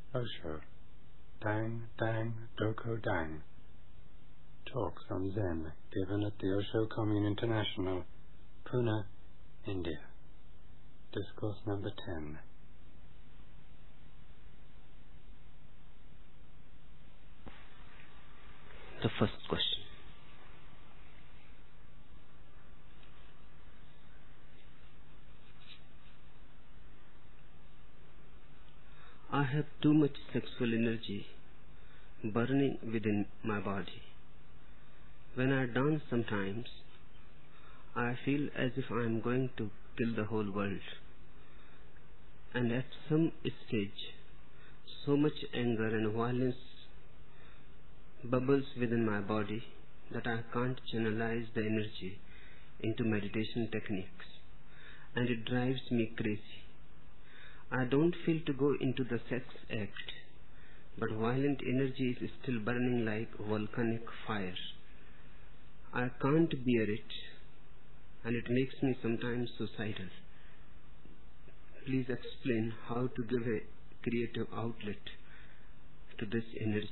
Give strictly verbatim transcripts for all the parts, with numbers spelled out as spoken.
Osho, Dang Dang Doko Dang. Talks on Zen given at the Osho Commune International, Pune, India. Discourse number ten. The first question. I have too much sexual energy burning within my body. When I dance sometimes, I feel as if I am going to kill the whole world. And at some stage, so much anger and violence bubbles within my body that I can't channelize the energy into meditation techniques, and it drives me crazy. I don't feel to go into the sex act, but violent energy is still burning like volcanic fire. I can't bear it, and it makes me sometimes suicidal. Please explain how to give a creative outlet to this energy.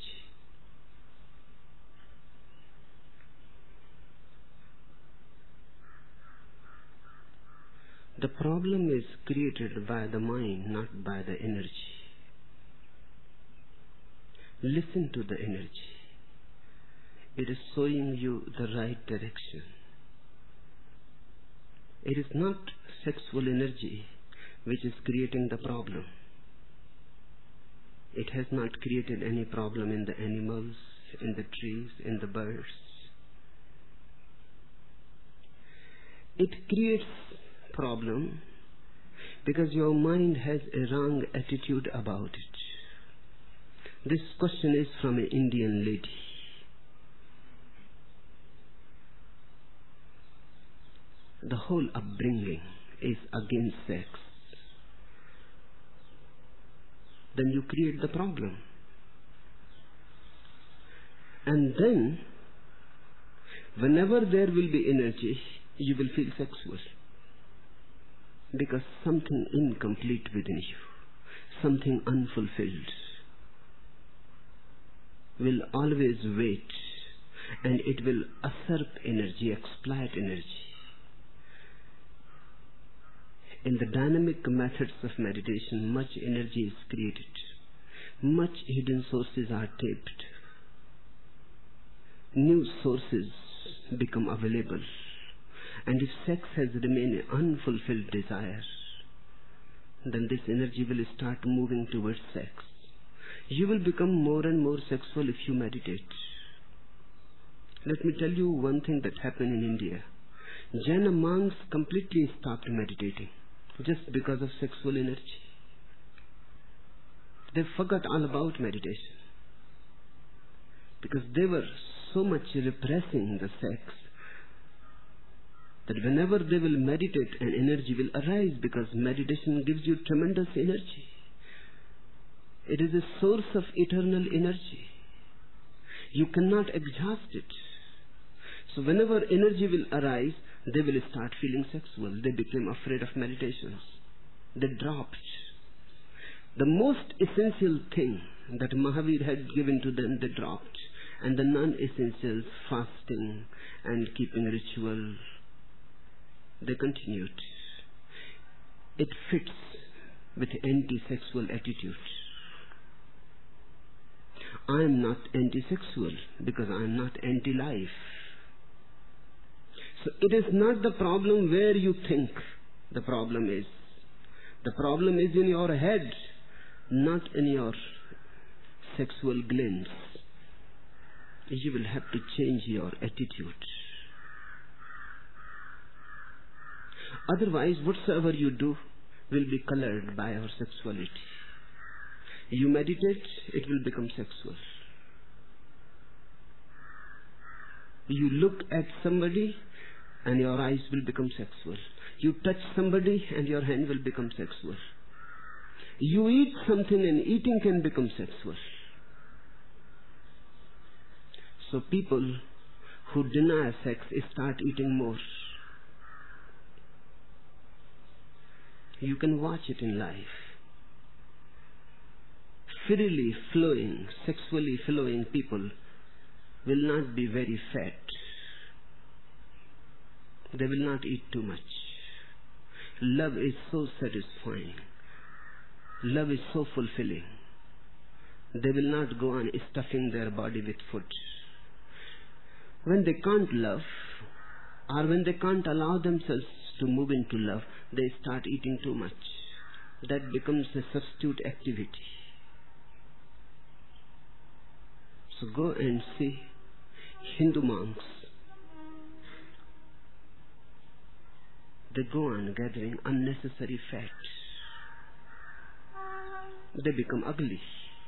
The problem is created by the mind, not by the energy. Listen to the energy. It is showing you the right direction. It is not sexual energy which is creating the problem. It has not created any problem in the animals, in the trees, in the birds. It creates problem because your mind has a wrong attitude about it. This question is from an Indian lady. The whole upbringing is against sex. Then you create the problem. And then, whenever there will be energy, you will feel sexual. Because something incomplete within you, something unfulfilled, will always wait, and it will usurp energy, exploit energy. In the dynamic methods of meditation, much energy is created. Much hidden sources are tapped. New sources become available. And if sex has remained an unfulfilled desire, then this energy will start moving towards sex. You will become more and more sexual if you meditate. Let me tell you one thing that happened in India. Jaina monks completely stopped meditating just because of sexual energy. They forgot all about meditation because they were so much repressing the sex that whenever they will meditate, an energy will arise, because meditation gives you tremendous energy. It is a source of eternal energy. You cannot exhaust it. So whenever energy will arise, they will start feeling sexual. They became afraid of meditations. They dropped. The most essential thing that Mahavir had given to them, they dropped. And the non-essentials, fasting and keeping ritual, they continued. It fits with anti-sexual attitude. I am not anti-sexual because I am not anti-life. So it is not the problem where you think the problem is. The problem is in your head, not in your sexual glands. You will have to change your attitude. Otherwise, whatsoever you do will be colored by our sexuality. You meditate, it will become sexual. You look at somebody and your eyes will become sexual. You touch somebody and your hand will become sexual. You eat something and eating can become sexual. So people who deny sex start eating more. You can watch it in life. freely flowing, sexually flowing people will not be very fat. They will not eat too much. Love is so satisfying. Love is so fulfilling. They will not go on stuffing their body with food. When they can't love, or when they can't allow themselves to move into love, they start eating too much. That becomes a substitute activity. So go and see Hindu monks. They go on gathering unnecessary fat. They become ugly.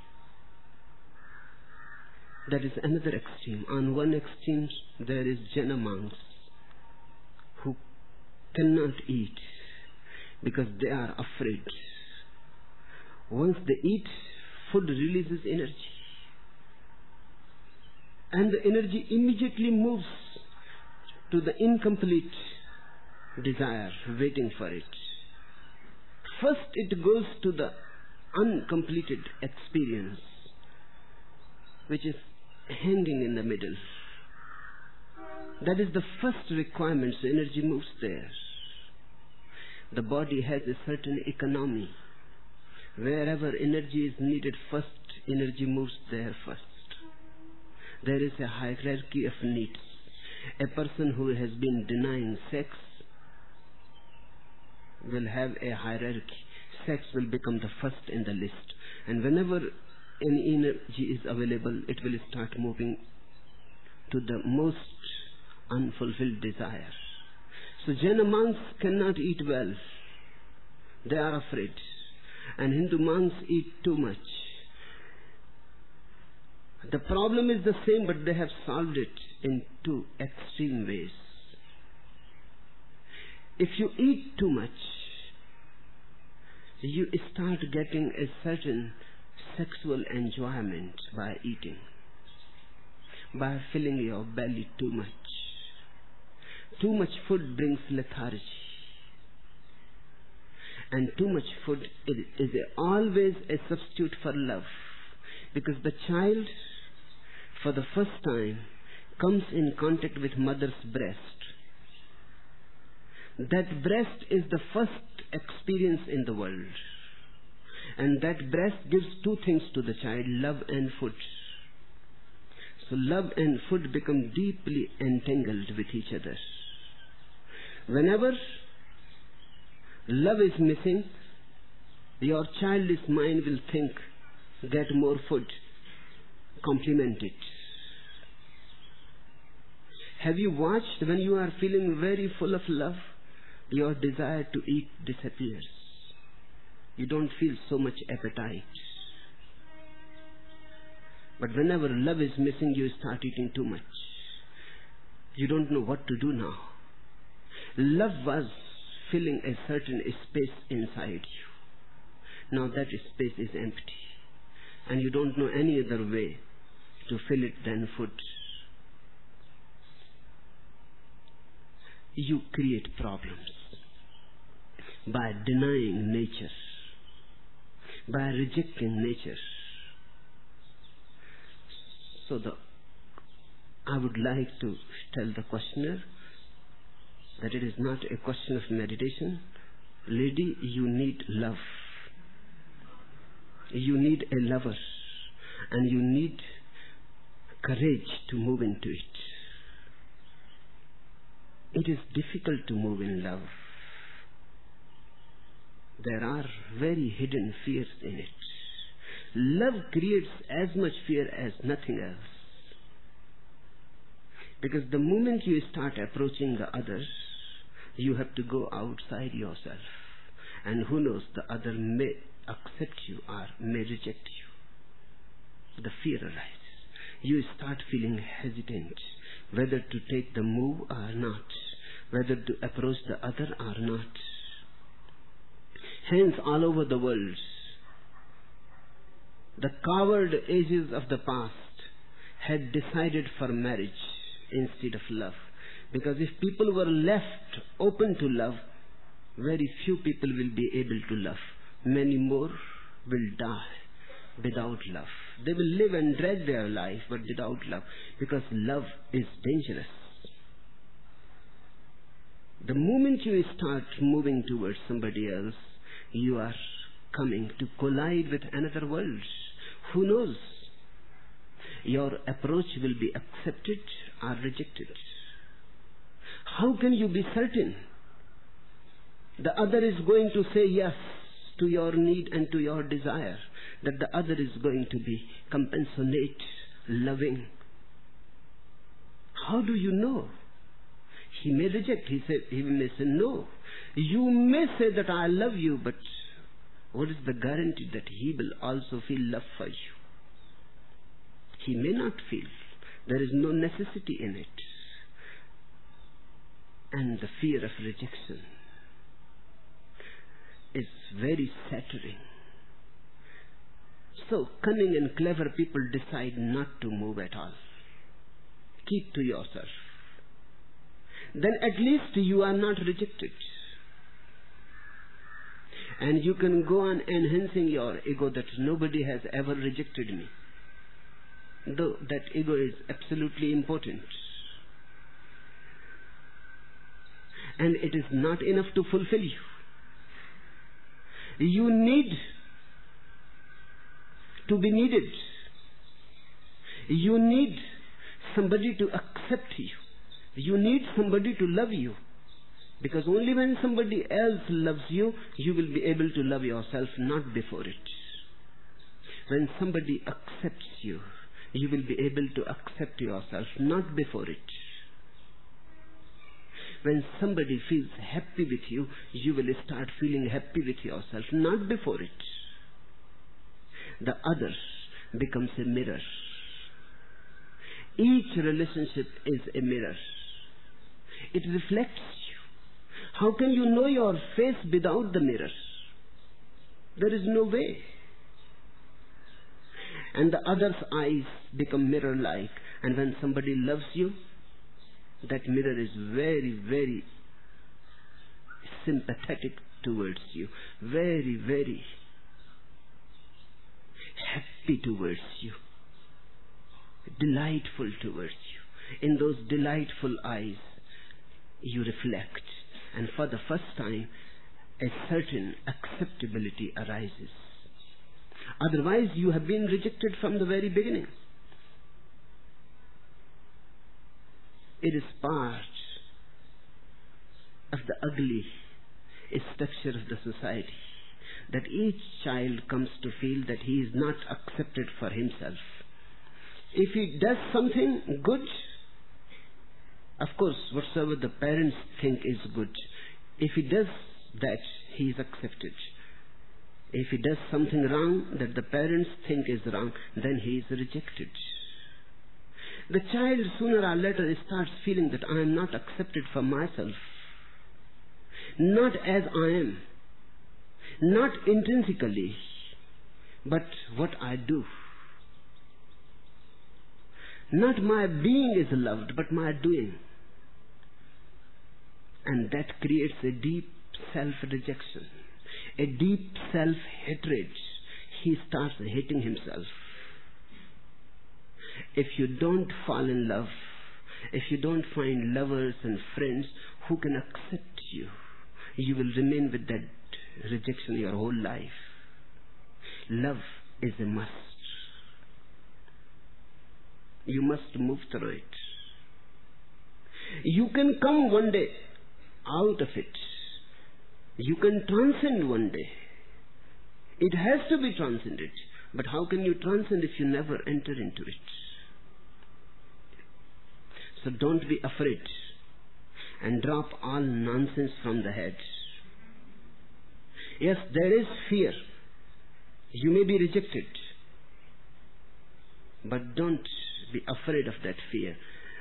That is another extreme. On one extreme, there is Jaina monks who cannot eat because they are afraid. Once they eat, food releases energy. And the energy immediately moves to the incomplete desire, waiting for it. First it goes to the uncompleted experience, which is hanging in the middle. That is the first requirement, so energy moves there. The body has a certain economy. Wherever energy is needed first, energy moves there first. There is a hierarchy of needs. A person who has been denying sex will have a hierarchy. Sex will become the first in the list. And whenever any energy is available, it will start moving to the most unfulfilled desire. So Jaina monks cannot eat well. They are afraid. And Hindu monks eat too much. The problem is the same, but they have solved it in two extreme ways. If you eat too much, you start getting a certain sexual enjoyment by eating, by filling your belly too much. Too much food brings lethargy. And too much food is, is a, always a substitute for love. Because the child, for the first time, comes in contact with mother's breast. That breast is the first experience in the world. And that breast gives two things to the child, love and food. So love and food become deeply entangled with each other. Whenever love is missing, your childish mind will think, get more food, complement it. Have you watched when you are feeling very full of love, your desire to eat disappears. You don't feel so much appetite. But whenever love is missing, you start eating too much. You don't know what to do now. Love was filling a certain space inside you. Now that space is empty. And you don't know any other way to fill it than food. You create problems by denying nature, by rejecting nature. So the, I would like to tell the questioner that it is not a question of meditation. Lady, you need love. You need a lover. And you need courage to move into it. It is difficult to move in love. There are very hidden fears in it. Love creates as much fear as nothing else. Because the moment you start approaching the others, you have to go outside yourself. And who knows, the other may accept you or may reject you. The fear arises. You start feeling hesitant whether to take the move or not, whether to approach the other or not. Hence, all over the world, the coward ages of the past had decided for marriage instead of love. Because if people were left open to love, very few people will be able to love. Many more will die without love. They will live and drag their life, but without love, because love is dangerous. The moment you start moving towards somebody else, you are coming to collide with another world. Who knows? Your approach will be accepted or rejected. How can you be certain the other is going to say yes to your need and to your desire, that the other is going to be compassionate, loving? How do you know? He may reject, he, say, he may say no. You may say that I love you, but what is the guarantee that he will also feel love for you? He may not feel. There is no necessity in it. And the fear of rejection is very shattering. So cunning and clever people decide not to move at all. Keep to yourself. Then at least you are not rejected. And you can go on enhancing your ego that nobody has ever rejected me. Though that ego is absolutely important. And it is not enough to fulfill you. You need to be needed. You need somebody to accept you. You need somebody to love you. Because only when somebody else loves you, you will be able to love yourself, not before it. When somebody accepts you, you will be able to accept yourself, not before it. When somebody feels happy with you, you will start feeling happy with yourself, not before it. The other becomes a mirror. Each relationship is a mirror. It reflects you. How can you know your face without the mirror? There is no way. And the other's eyes become mirror-like. And when somebody loves you, that mirror is very, very sympathetic towards you. Very, very happy towards you. Delightful towards you. In those delightful eyes, you reflect. And for the first time, a certain acceptability arises. Otherwise, you have been rejected from the very beginning. It is part of the ugly structure of the society that each child comes to feel that he is not accepted for himself. If he does something good, of course, whatsoever the parents think is good, if he does that, he is accepted. If he does something wrong that the parents think is wrong, then he is rejected. The child sooner or later starts feeling that I am not accepted for myself. Not as I am. Not intrinsically, but what I do. Not my being is loved, but my doing. And that creates a deep self-rejection, a deep self-hatred. He starts hating himself. If you don't fall in love, if you don't find lovers and friends who can accept you, you will remain with that rejection your whole life. Love is a must. You must move through it. You can come one day out of it. You can transcend one day. It has to be transcended. But how can you transcend if you never enter into it? So don't be afraid and drop all nonsense from the head. Yes, there is fear. You may be rejected. But don't be afraid of that fear.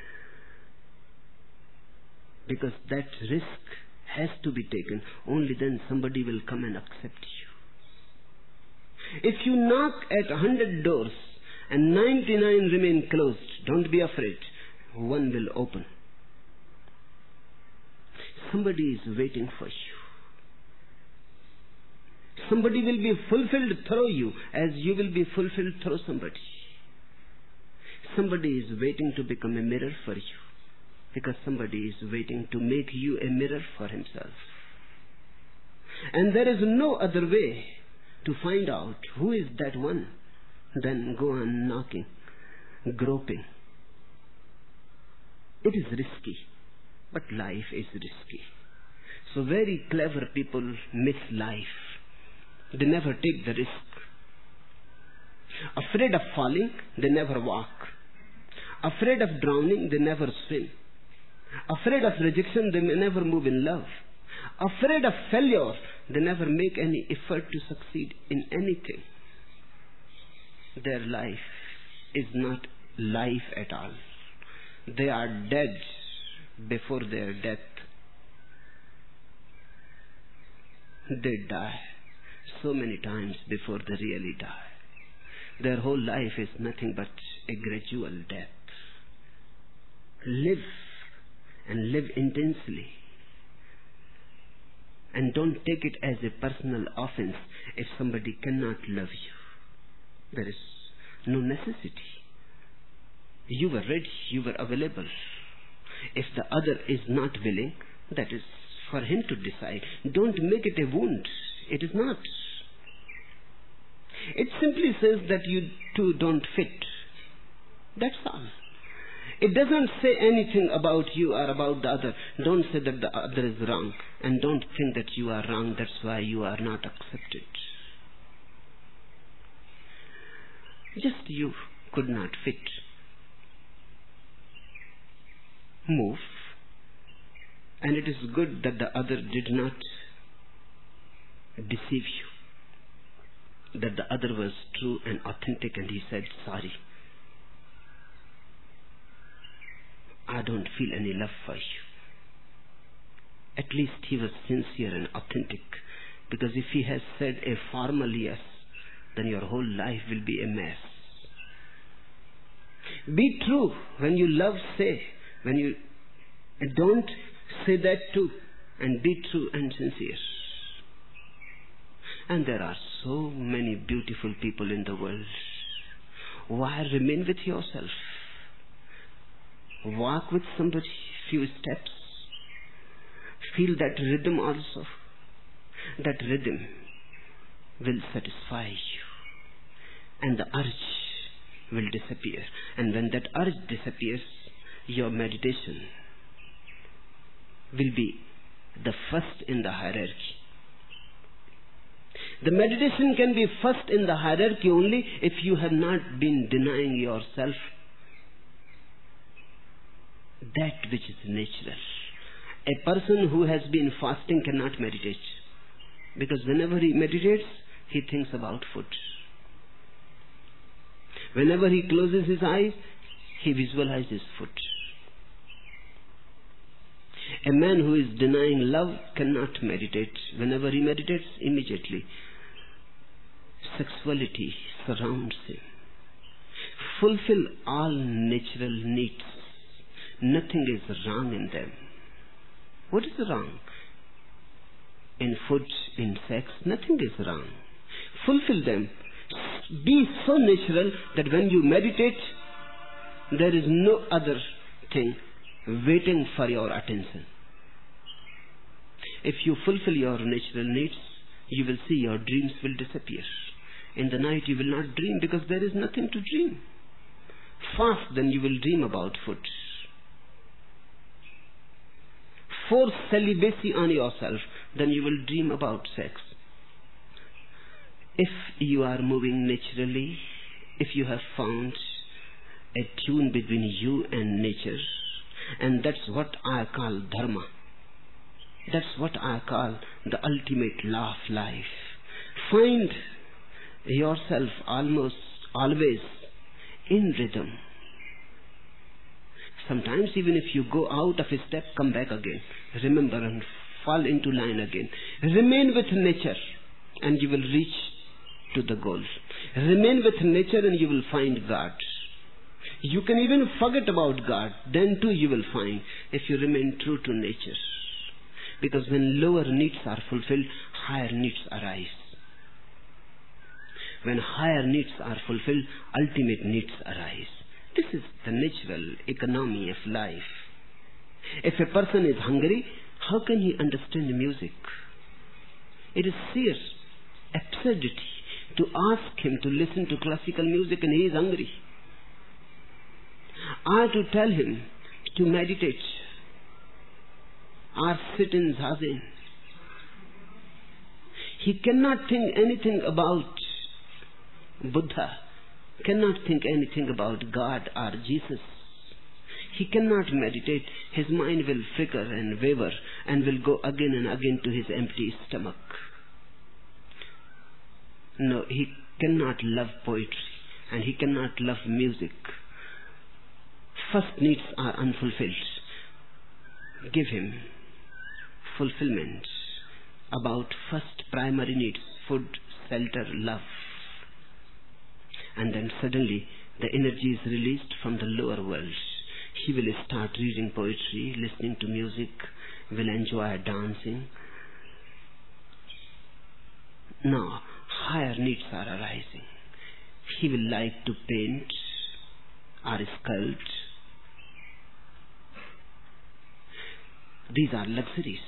Because that risk has to be taken. Only then somebody will come and accept you. If you knock at a hundred doors and ninety-nine remain closed, don't be afraid. One will open. Somebody is waiting for you. Somebody will be fulfilled through you as you will be fulfilled through somebody. Somebody is waiting to become a mirror for you because somebody is waiting to make you a mirror for himself. And there is no other way to find out who is that one than go on knocking, groping. It is risky, but life is risky. So very clever people miss life. They never take the risk. Afraid of falling, they never walk. Afraid of drowning, they never swim. Afraid of rejection, they may never move in love. Afraid of failure, they never make any effort to succeed in anything. Their life is not life at all. They are dead before their death. They die so many times before they really die. Their whole life is nothing but a gradual death. Live and live intensely. And don't take it as a personal offense if somebody cannot love you. There is no necessity. You were ready, you were available. If the other is not willing, that is for him to decide. Don't make it a wound. It is not. It simply says that you two don't fit. That's all. It doesn't say anything about you or about the other. Don't say that the other is wrong. And don't think that you are wrong. That's why you are not accepted. Just you could not fit. Move. And it is good that the other did not deceive you. That the other was true and authentic and he said, sorry. I don't feel any love for you. At least he was sincere and authentic. Because if he has said a formal yes, then your whole life will be a mess. Be true. When you love, say. When you don't, say that too. And be true and sincere. And there are so many beautiful people in the world. Why remain with yourself? Walk with somebody few steps. Feel that rhythm also. That rhythm will satisfy you. And the urge will disappear. And when that urge disappears, your meditation will be the first in the hierarchy. The meditation can be first in the hierarchy only if you have not been denying yourself that which is natural. A person who has been fasting cannot meditate. Because whenever he meditates, he thinks about food. Whenever he closes his eyes, he visualizes food. A man who is denying love cannot meditate. Whenever he meditates, immediately sexuality surrounds him. Fulfill all natural needs. Nothing is wrong in them. What is wrong? In food, in sex, nothing is wrong. Fulfill them. Be so natural that when you meditate, there is no other thing waiting for your attention. If you fulfill your natural needs, you will see your dreams will disappear. In the night you will not dream because there is nothing to dream. Fast, then you will dream about food. Force celibacy on yourself, then you will dream about sex. If you are moving naturally, if you have found a tune between you and nature, and that's what I call dharma. That's what I call the ultimate law of life. Find yourself almost always in rhythm. Sometimes even if you go out of a step, come back again. Remember and fall into line again. Remain with nature and you will reach to the goal. Remain with nature and you will find God. You can even forget about God. Then too you will find if you remain true to nature. Because when lower needs are fulfilled, higher needs arise. When higher needs are fulfilled, ultimate needs arise. This is the natural economy of life. If a person is hungry, how can he understand music? It is sheer absurdity to ask him to listen to classical music and he is hungry. Or to tell him to meditate or sit in zazen. He cannot think anything about Buddha, cannot think anything about God or Jesus. He cannot meditate. His mind will flicker and waver and will go again and again to his empty stomach. No, he cannot love poetry and he cannot love music. First needs are unfulfilled. Give him fulfillment about first primary needs, food, shelter, love. And then suddenly the energy is released from the lower world. He will start reading poetry, listening to music, will enjoy dancing. Now, higher needs are arising. He will like to paint or sculpt. These are luxuries.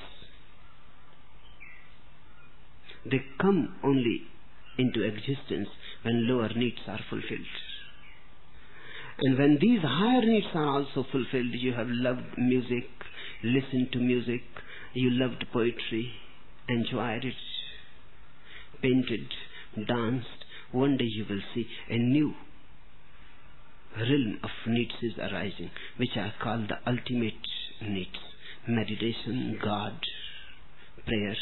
They come only into existence when lower needs are fulfilled. And when these higher needs are also fulfilled, you have loved music, listened to music, you loved poetry, enjoyed it, painted, danced, one day you will see a new realm of needs is arising, which I call the ultimate needs. Meditation, God, prayers.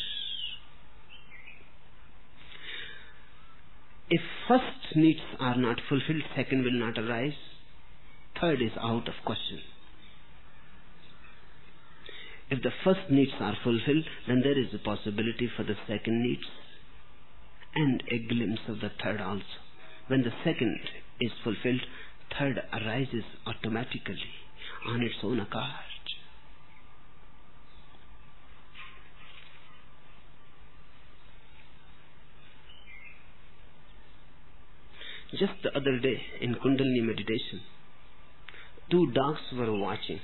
If first needs are not fulfilled, second will not arise. Third is out of question. If the first needs are fulfilled, then there is a possibility for the second needs and a glimpse of the third also. When the second is fulfilled, third arises automatically on its own account. Just the other day in Kundalini meditation, two dogs were watching.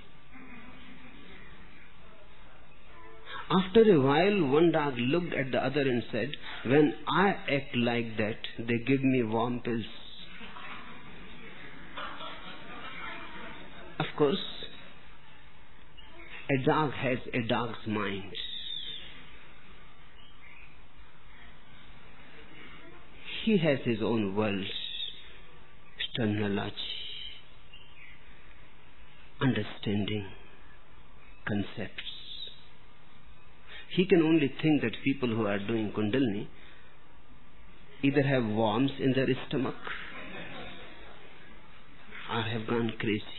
After a while, one dog looked at the other and said, "When I act like that, they give me warm pills." Of course, a dog has a dog's mind. He has his own world, terminology, understanding, concepts. He can only think that people who are doing Kundalini either have worms in their stomach or have gone crazy.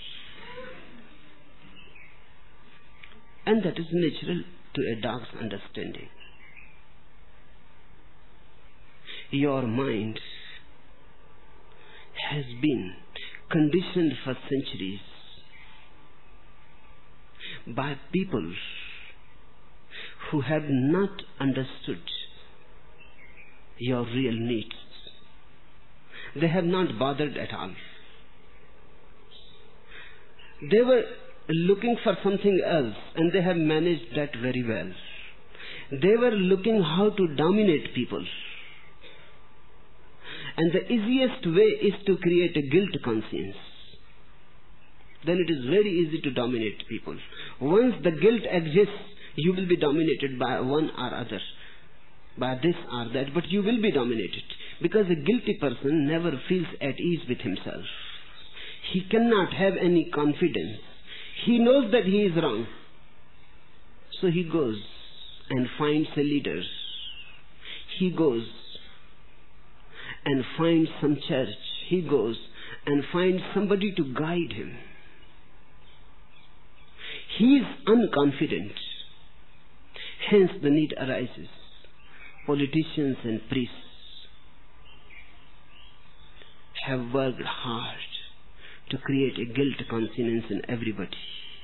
And that is natural to a dog's understanding. Your mind has been conditioned for centuries by people who have not understood your real needs. They have not bothered at all. They were looking for something else and they have managed that very well. They were looking how to dominate people. And the easiest way is to create a guilt conscience. Then it is very easy to dominate people. Once the guilt exists, you will be dominated by one or other, by this or that, but you will be dominated. Because a guilty person never feels at ease with himself. He cannot have any confidence. He knows that he is wrong. So he goes and finds a leader. He goes and finds some church. He goes and finds somebody to guide him. He is unconfident. Hence the need arises. Politicians and priests have worked hard to create a guilt conscience in everybody.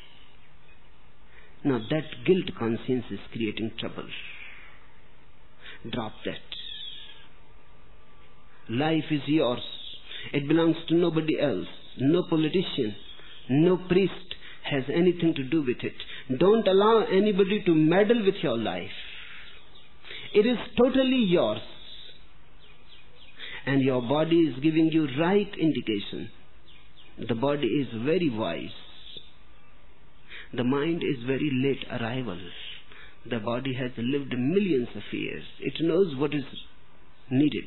Now that guilt conscience is creating trouble. Drop that. Life is yours. It belongs to nobody else. No politician, no priest has anything to do with it. Don't allow anybody to meddle with your life. It is totally yours. And your body is giving you right indication. The body is very wise. The mind is very late arrival. The body has lived millions of years. It knows what is needed.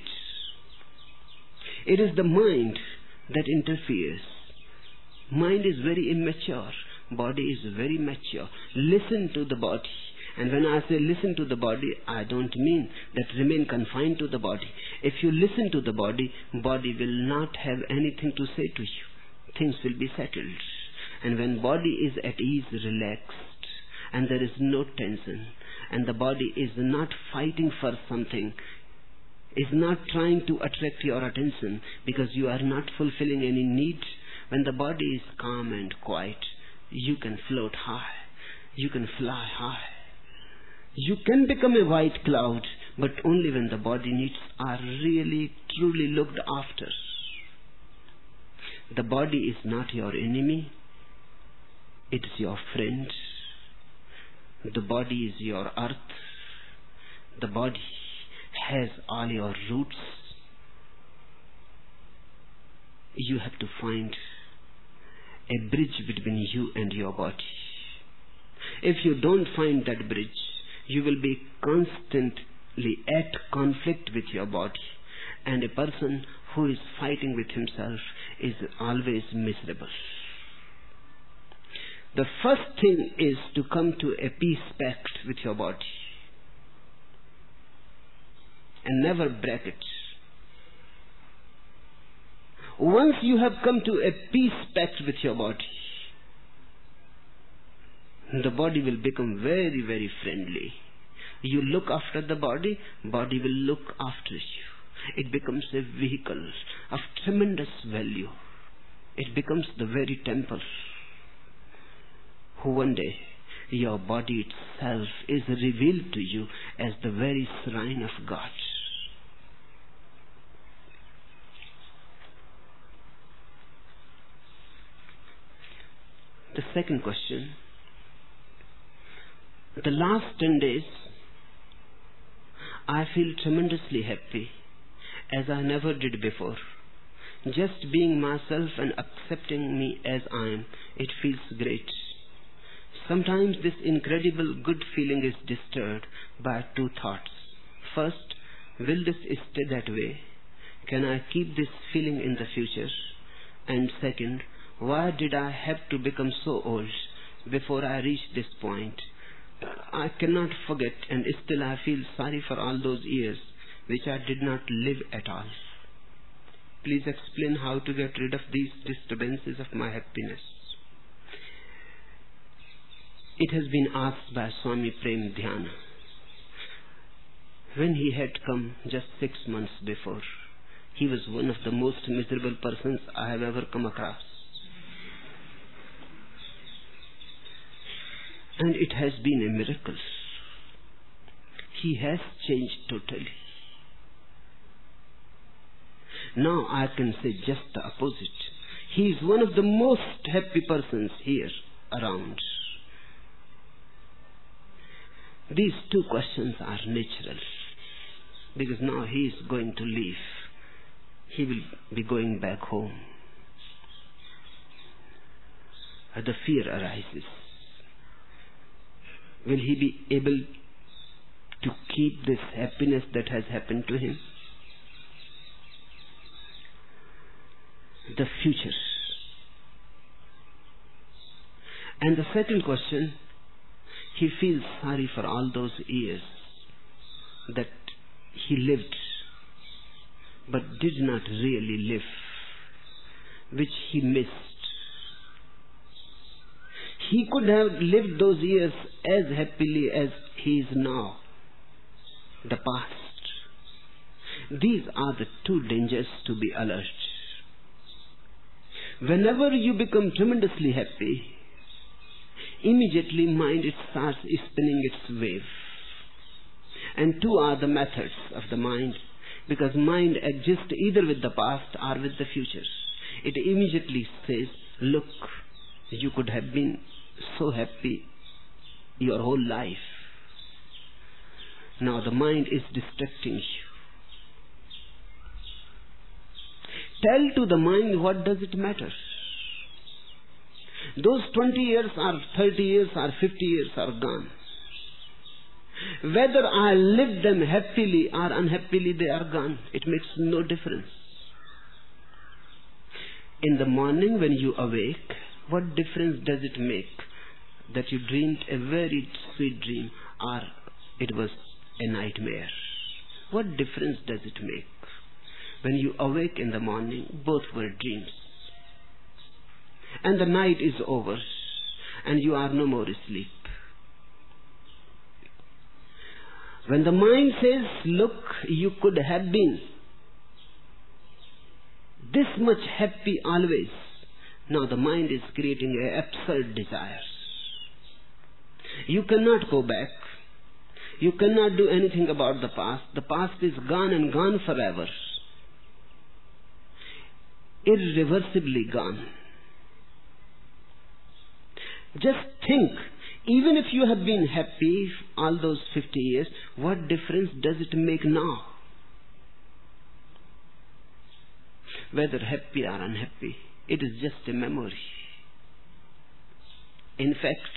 It is the mind that interferes. Mind is very immature. Body is very mature. Listen to the body. And when I say listen to the body, I don't mean that remain confined to the body. If you listen to the body, body will not have anything to say to you. Things will be settled. And when body is at ease, relaxed, and there is no tension, and the body is not fighting for something, is not trying to attract your attention because you are not fulfilling any need, when the body is calm and quiet, you can float high. You can fly high. You can become a white cloud, but only when the body needs are really, truly looked after. The body is not your enemy. It is your friend. The body is your earth. The body has all your roots. You have to find a bridge between you and your body. If you don't find that bridge, you will be constantly at conflict with your body. And a person who is fighting with himself is always miserable. The first thing is to come to a peace pact with your body. And never break it. Once you have come to a peace pact with your body, the body will become very, very friendly. You look after the body, body will look after you. It becomes a vehicle of tremendous value. It becomes the very temple. One day, your body itself is revealed to you as the very shrine of God. The second question. The last ten days, I feel tremendously happy as I never did before. Just being myself and accepting me as I am, it feels great. Sometimes this incredible good feeling is disturbed by two thoughts. First, will this stay that way? Can I keep this feeling in the future? And second, why did I have to become so old before I reached this point? I cannot forget, and still I feel sorry for all those years which I did not live at all. Please explain how to get rid of these disturbances of my happiness. It has been asked by Swami Prem Dhyana when he had come just six months before. He was one of the most miserable persons I have ever come across. And it has been a miracle. He has changed totally. Now I can say just the opposite. He is one of the most happy persons here around. These two questions are natural, because now he is going to leave. He will be going back home. The fear arises. Will he be able to keep this happiness that has happened to him? The future. And the second question, he feels sorry for all those years that he lived but did not really live, which he missed. He could have lived those years as happily as he is now. The past. These are the two dangers to be alert. Whenever you become tremendously happy, immediately mind it starts spinning its wave. And two are the methods of the mind. Because mind exists either with the past or with the future. It immediately says, look, you could have been so happy your whole life. Now the mind is distracting you. Tell to the mind, what does it matter? Those twenty years or thirty years or fifty years are gone. Whether I live them happily or unhappily, they are gone. It makes no difference. In the morning when you awake, what difference does it make that you dreamed a very sweet dream or it was a nightmare? What difference does it make? When you awake in the morning, both were dreams. And the night is over and you are no more asleep. When the mind says, look, you could have been this much happy always. Now the mind is creating an absurd desire. You cannot go back. You cannot do anything about the past. The past is gone and gone forever. Irreversibly gone. Just think, even if you have been happy all those fifty years, what difference does it make now? Whether happy or unhappy, it is just a memory. In fact,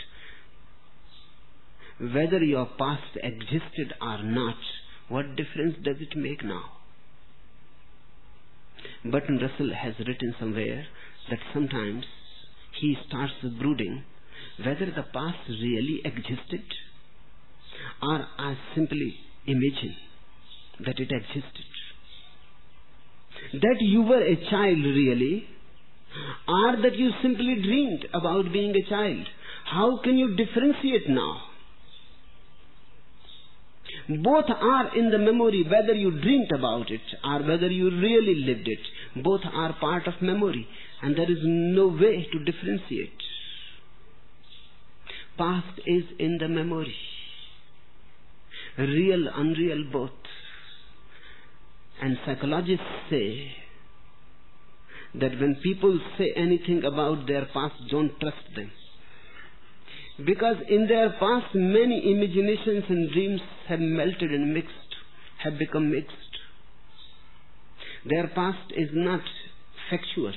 whether your past existed or not, what difference does it make now? Bertrand Russell has written somewhere that sometimes he starts brooding whether the past really existed or I simply imagine that it existed. That you were a child really, or that you simply dreamed about being a child. How can you differentiate now? Both are in the memory, whether you dreamed about it or whether you really lived it. Both are part of memory, and there is no way to differentiate. Past is in the memory. Real, unreal, both. And psychologists say that when people say anything about their past, don't trust them. Because in their past, many imaginations and dreams have melted and mixed, have become mixed. Their past is not factual.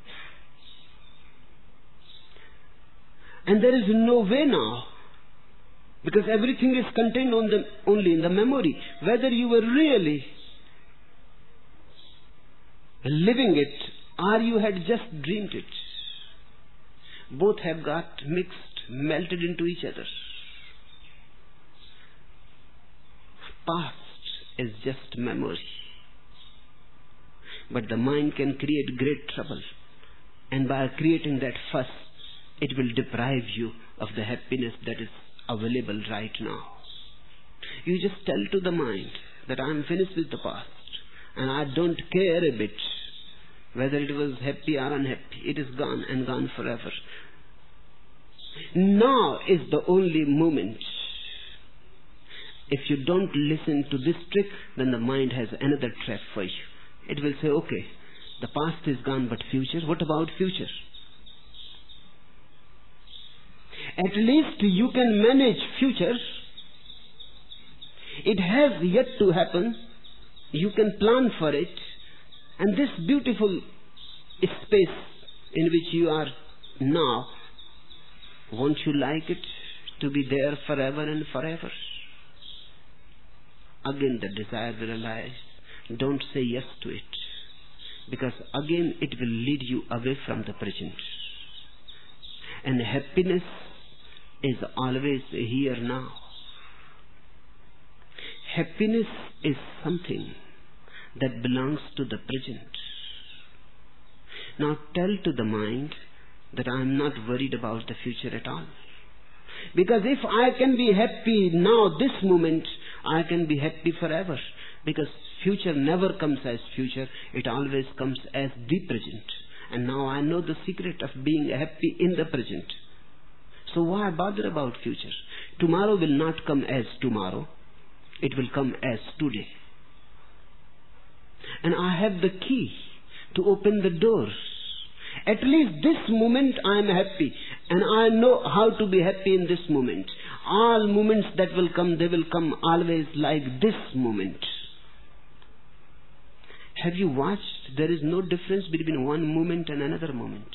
And there is no way now, because everything is contained on the, only in the memory. Whether you were really living it or you had just dreamed it, both have got mixed, melted into each other. Past is just memory. But the mind can create great trouble. And by creating that fuss, it will deprive you of the happiness that is available right now. You just tell to the mind that I am finished with the past and I don't care a bit whether it was happy or unhappy. It is gone and gone forever. Now is the only moment. If you don't listen to this trick, then the mind has another trap for you. It will say, okay, the past is gone, but future, what about future? At least you can manage future. It has yet to happen. You can plan for it. And this beautiful space in which you are now, won't you like it to be there forever and forever? Again the desire will arise. Don't say yes to it, because again it will lead you away from the present. And happiness is always here now. Happiness is something that belongs to the present. Now tell to the mind that I am not worried about the future at all. Because if I can be happy now, this moment, I can be happy forever. Because future never comes as future, it always comes as the present. And now I know the secret of being happy in the present. So why bother about future? Tomorrow will not come as tomorrow. It will come as today. and I have the key to open the doors. At least this moment I am happy, and I know how to be happy in this moment. All moments that will come, they will come always like this moment. Have you watched? There is no difference between one moment and another moment.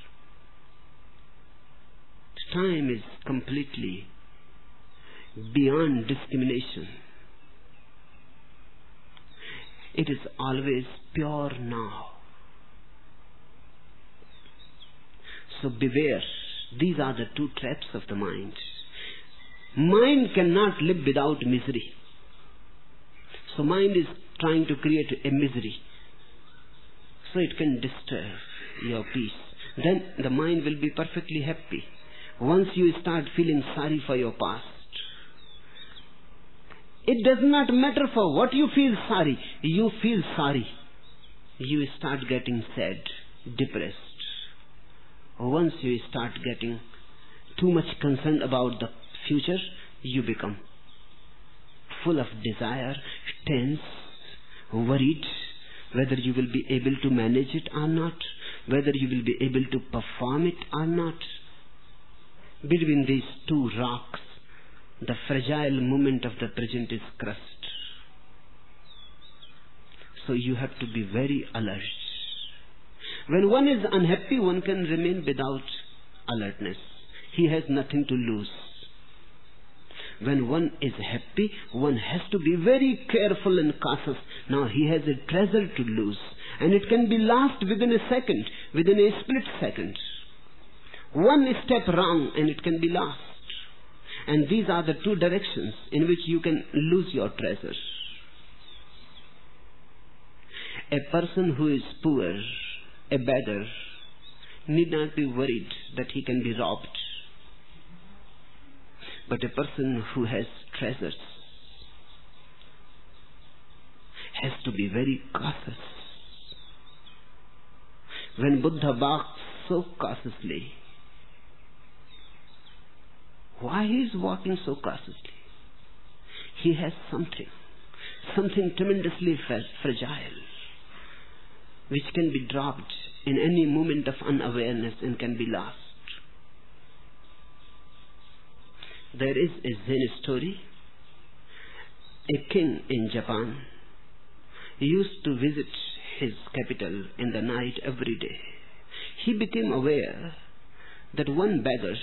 Time is completely beyond discrimination. It is always pure now. So beware. These are the two traps of the mind. Mind cannot live without misery. So mind is trying to create a misery, so it can disturb your peace. Then the mind will be perfectly happy. Once you start feeling sorry for your past, it does not matter for what you feel sorry. You feel sorry, you start getting sad, depressed. Once you start getting too much concerned about the future, you become full of desire, tense, worried, whether you will be able to manage it or not, whether you will be able to perform it or not. Between these two rocks, the fragile moment of the present is crushed. So you have to be very alert. When one is unhappy, one can remain without alertness. He has nothing to lose. When one is happy, one has to be very careful and cautious. Now he has a treasure to lose, and it can be lost within a second, within a split second. One step wrong and it can be lost. And these are the two directions in which you can lose your treasures. A person who is poor, a beggar, need not be worried that he can be robbed. But a person who has treasures has to be very cautious. When Buddha walks so cautiously, why he is walking so cautiously? He has something, something tremendously fragile, which can be dropped in any moment of unawareness and can be lost. There is a Zen story. A king in Japan used to visit his capital in the night every day. He became aware that one beggar,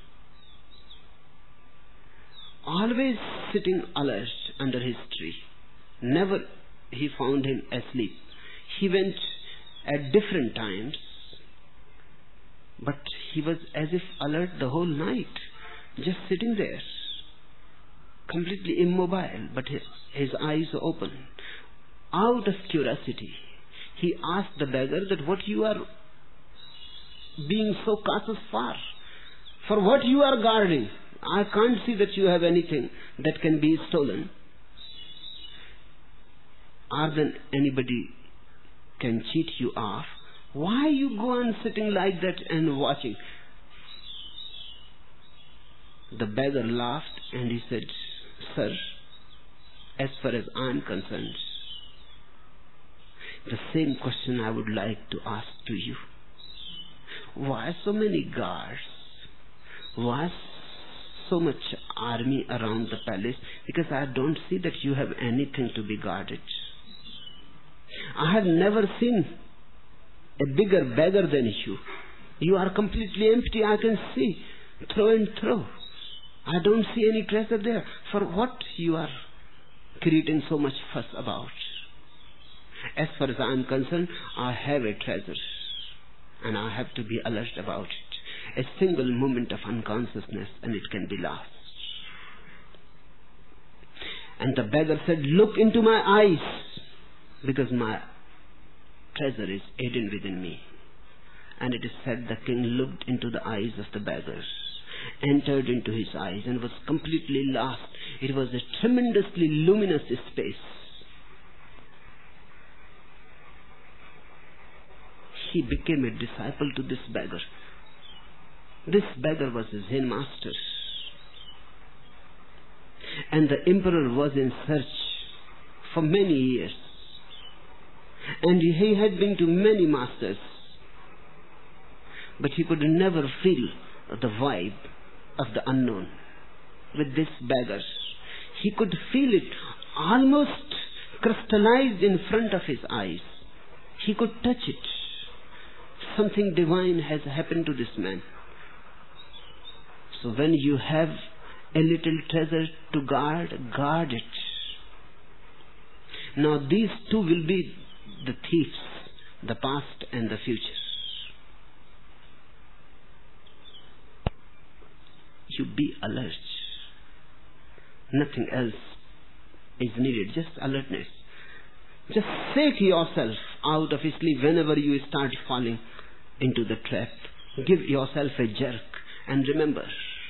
always sitting alert under his tree, never he found him asleep. He went at different times, but he was as if alert the whole night, just sitting there, completely immobile, but his, his eyes open. Out of curiosity, he asked the beggar that what you are being so cautious for? For what you are guarding? I can't see that you have anything that can be stolen. Or then anybody can cheat you off. Why you go on sitting like that and watching? The beggar laughed and he said, Sir, as far as I am concerned, the same question I would like to ask to you. Why so many guards? Why so much army around the palace? Because I don't see that you have anything to be guarded. I have never seen a bigger beggar than you. You are completely empty, I can see, through and through. I don't see any treasure there. For what you are creating so much fuss about? As far as I am concerned, I have a treasure, and I have to be alert about it. A single moment of unconsciousness and it can be lost. And the beggar said, look into my eyes, because my treasure is hidden within me. And it is said the king looked into the eyes of the beggars, entered into his eyes, and was completely lost. It was a tremendously luminous space. He became a disciple to this beggar. This beggar was a Zen master. And the emperor was in search for many years. And he had been to many masters, but he could never feel the vibe of the unknown. With this beggar, he could feel it almost crystallized in front of his eyes. He could touch it. Something divine has happened to this man. So when you have a little treasure to guard, guard it. Now these two will be the thieves, the past and the future. You be alert. Nothing else is needed, just alertness. Just shake yourself out of sleep whenever you start falling into the trap. Give yourself a jerk and remember.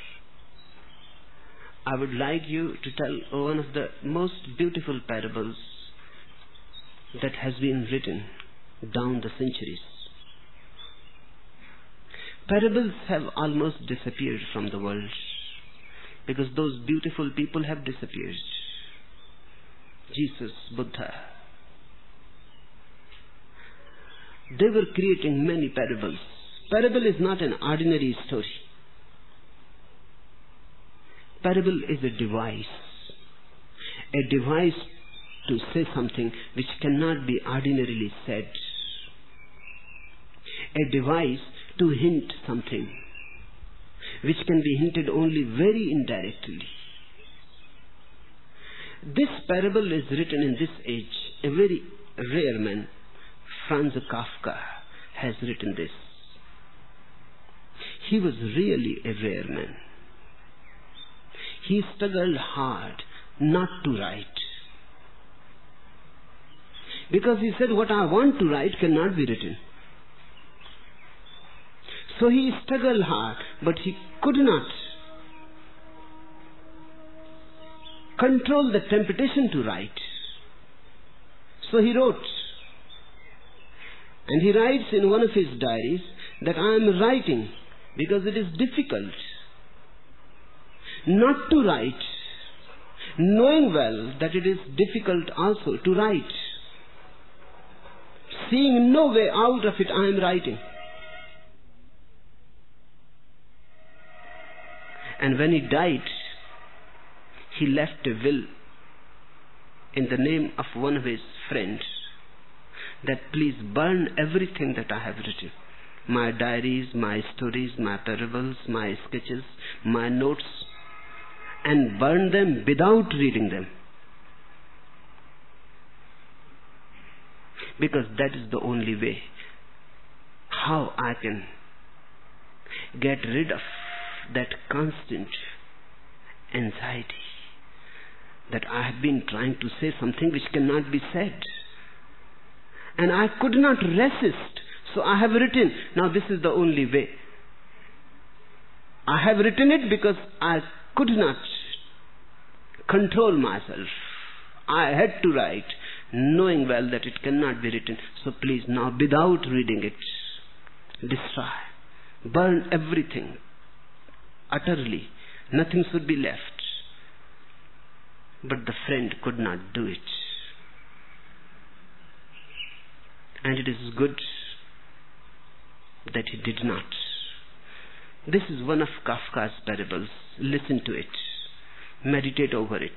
I would like you to tell one of the most beautiful parables that has been written down the centuries. Parables have almost disappeared from the world because those beautiful people have disappeared. Jesus, Buddha. They were creating many parables. Parable is not an ordinary story. Parable is a device. A device to say something which cannot be ordinarily said. A device to hint something which can be hinted only very indirectly. This parable is written in this age. A very rare man, Franz Kafka, has written this. He was really a rare man. He struggled hard not to write. Because he said, what I want to write cannot be written. So he struggled hard, but he could not control the temptation to write. So he wrote. And he writes in one of his diaries that I am writing because it is difficult not to write, knowing well that it is difficult also to write. Seeing no way out of it, I am writing. And when he died, he left a will in the name of one of his friends that please burn everything that I have written. My diaries, my stories, my parables, my sketches, my notes, and burn them without reading them. Because that is the only way how I can get rid of that constant anxiety that I have been trying to say something which cannot be said. And I could not resist. So I have written. Now this is the only way. I have written it because I could not control myself. I had to write, knowing well that it cannot be written. So please now, without reading it, destroy, burn everything utterly. Nothing should be left. But the friend could not do it. And it is good that he did not. This is one of Kafka's parables. Listen to it. Meditate over it.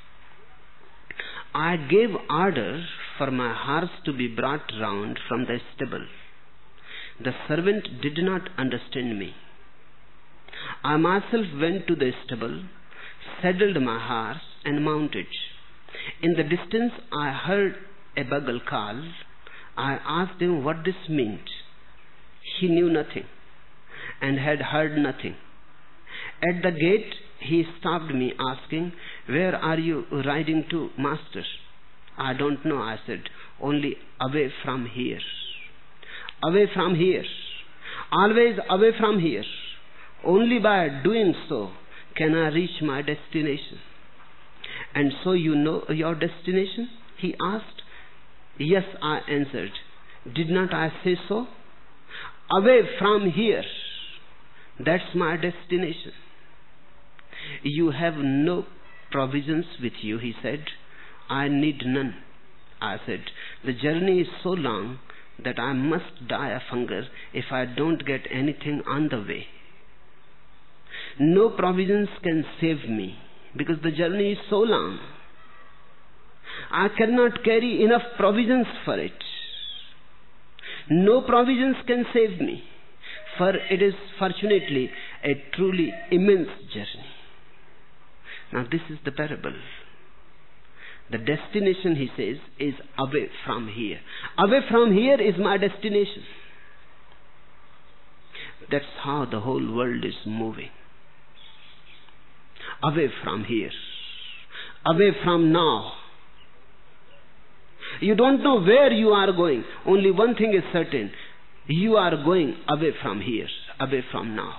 I gave order for my horse to be brought round from the stable. The servant did not understand me. I myself went to the stable, saddled my horse and mounted. In the distance I heard a bugle call. I asked him what this meant. He knew nothing and had heard nothing. At the gate he stopped me, asking, where are you riding to, master? I don't know, I said, only away from here. Away from here. Always away from here. Only by doing so can I reach my destination. And so you know your destination? He asked. Yes, I answered. Did not I say so? Away from here. That's my destination. You have no provisions with you, he said. I need none. I said, The journey is so long that I must die of hunger if I don't get anything on the way. No provisions can save me because the journey is so long. I cannot carry enough provisions for it. No provisions can save me, for it is fortunately a truly immense journey. Now this is the parable. The destination, he says, is away from here. Away from here is my destination. That's how the whole world is moving. Away from here. Away from now. You don't know where you are going. Only one thing is certain. You are going away from here, away from now.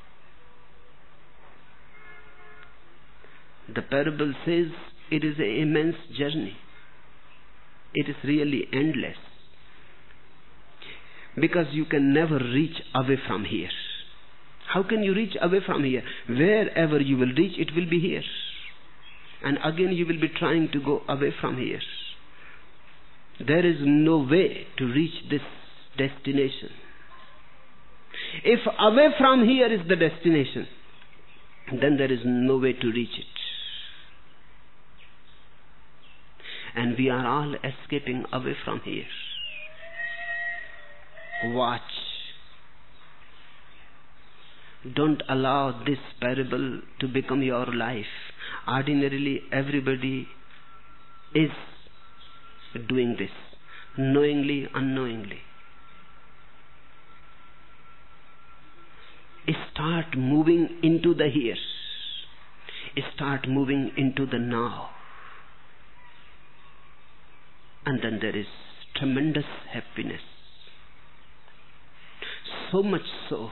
The parable says it is an immense journey. It is really endless. Because you can never reach away from here. How can you reach away from here? Wherever you will reach, it will be here. And again you will be trying to go away from here. There is no way to reach this destination. If away from here is the destination, then there is no way to reach it. And we are all escaping away from here. Watch. Don't allow this parable to become your life. Ordinarily, everybody is doing this, knowingly, unknowingly. Start moving into the here. Start moving into the now. And then there is tremendous happiness. So much so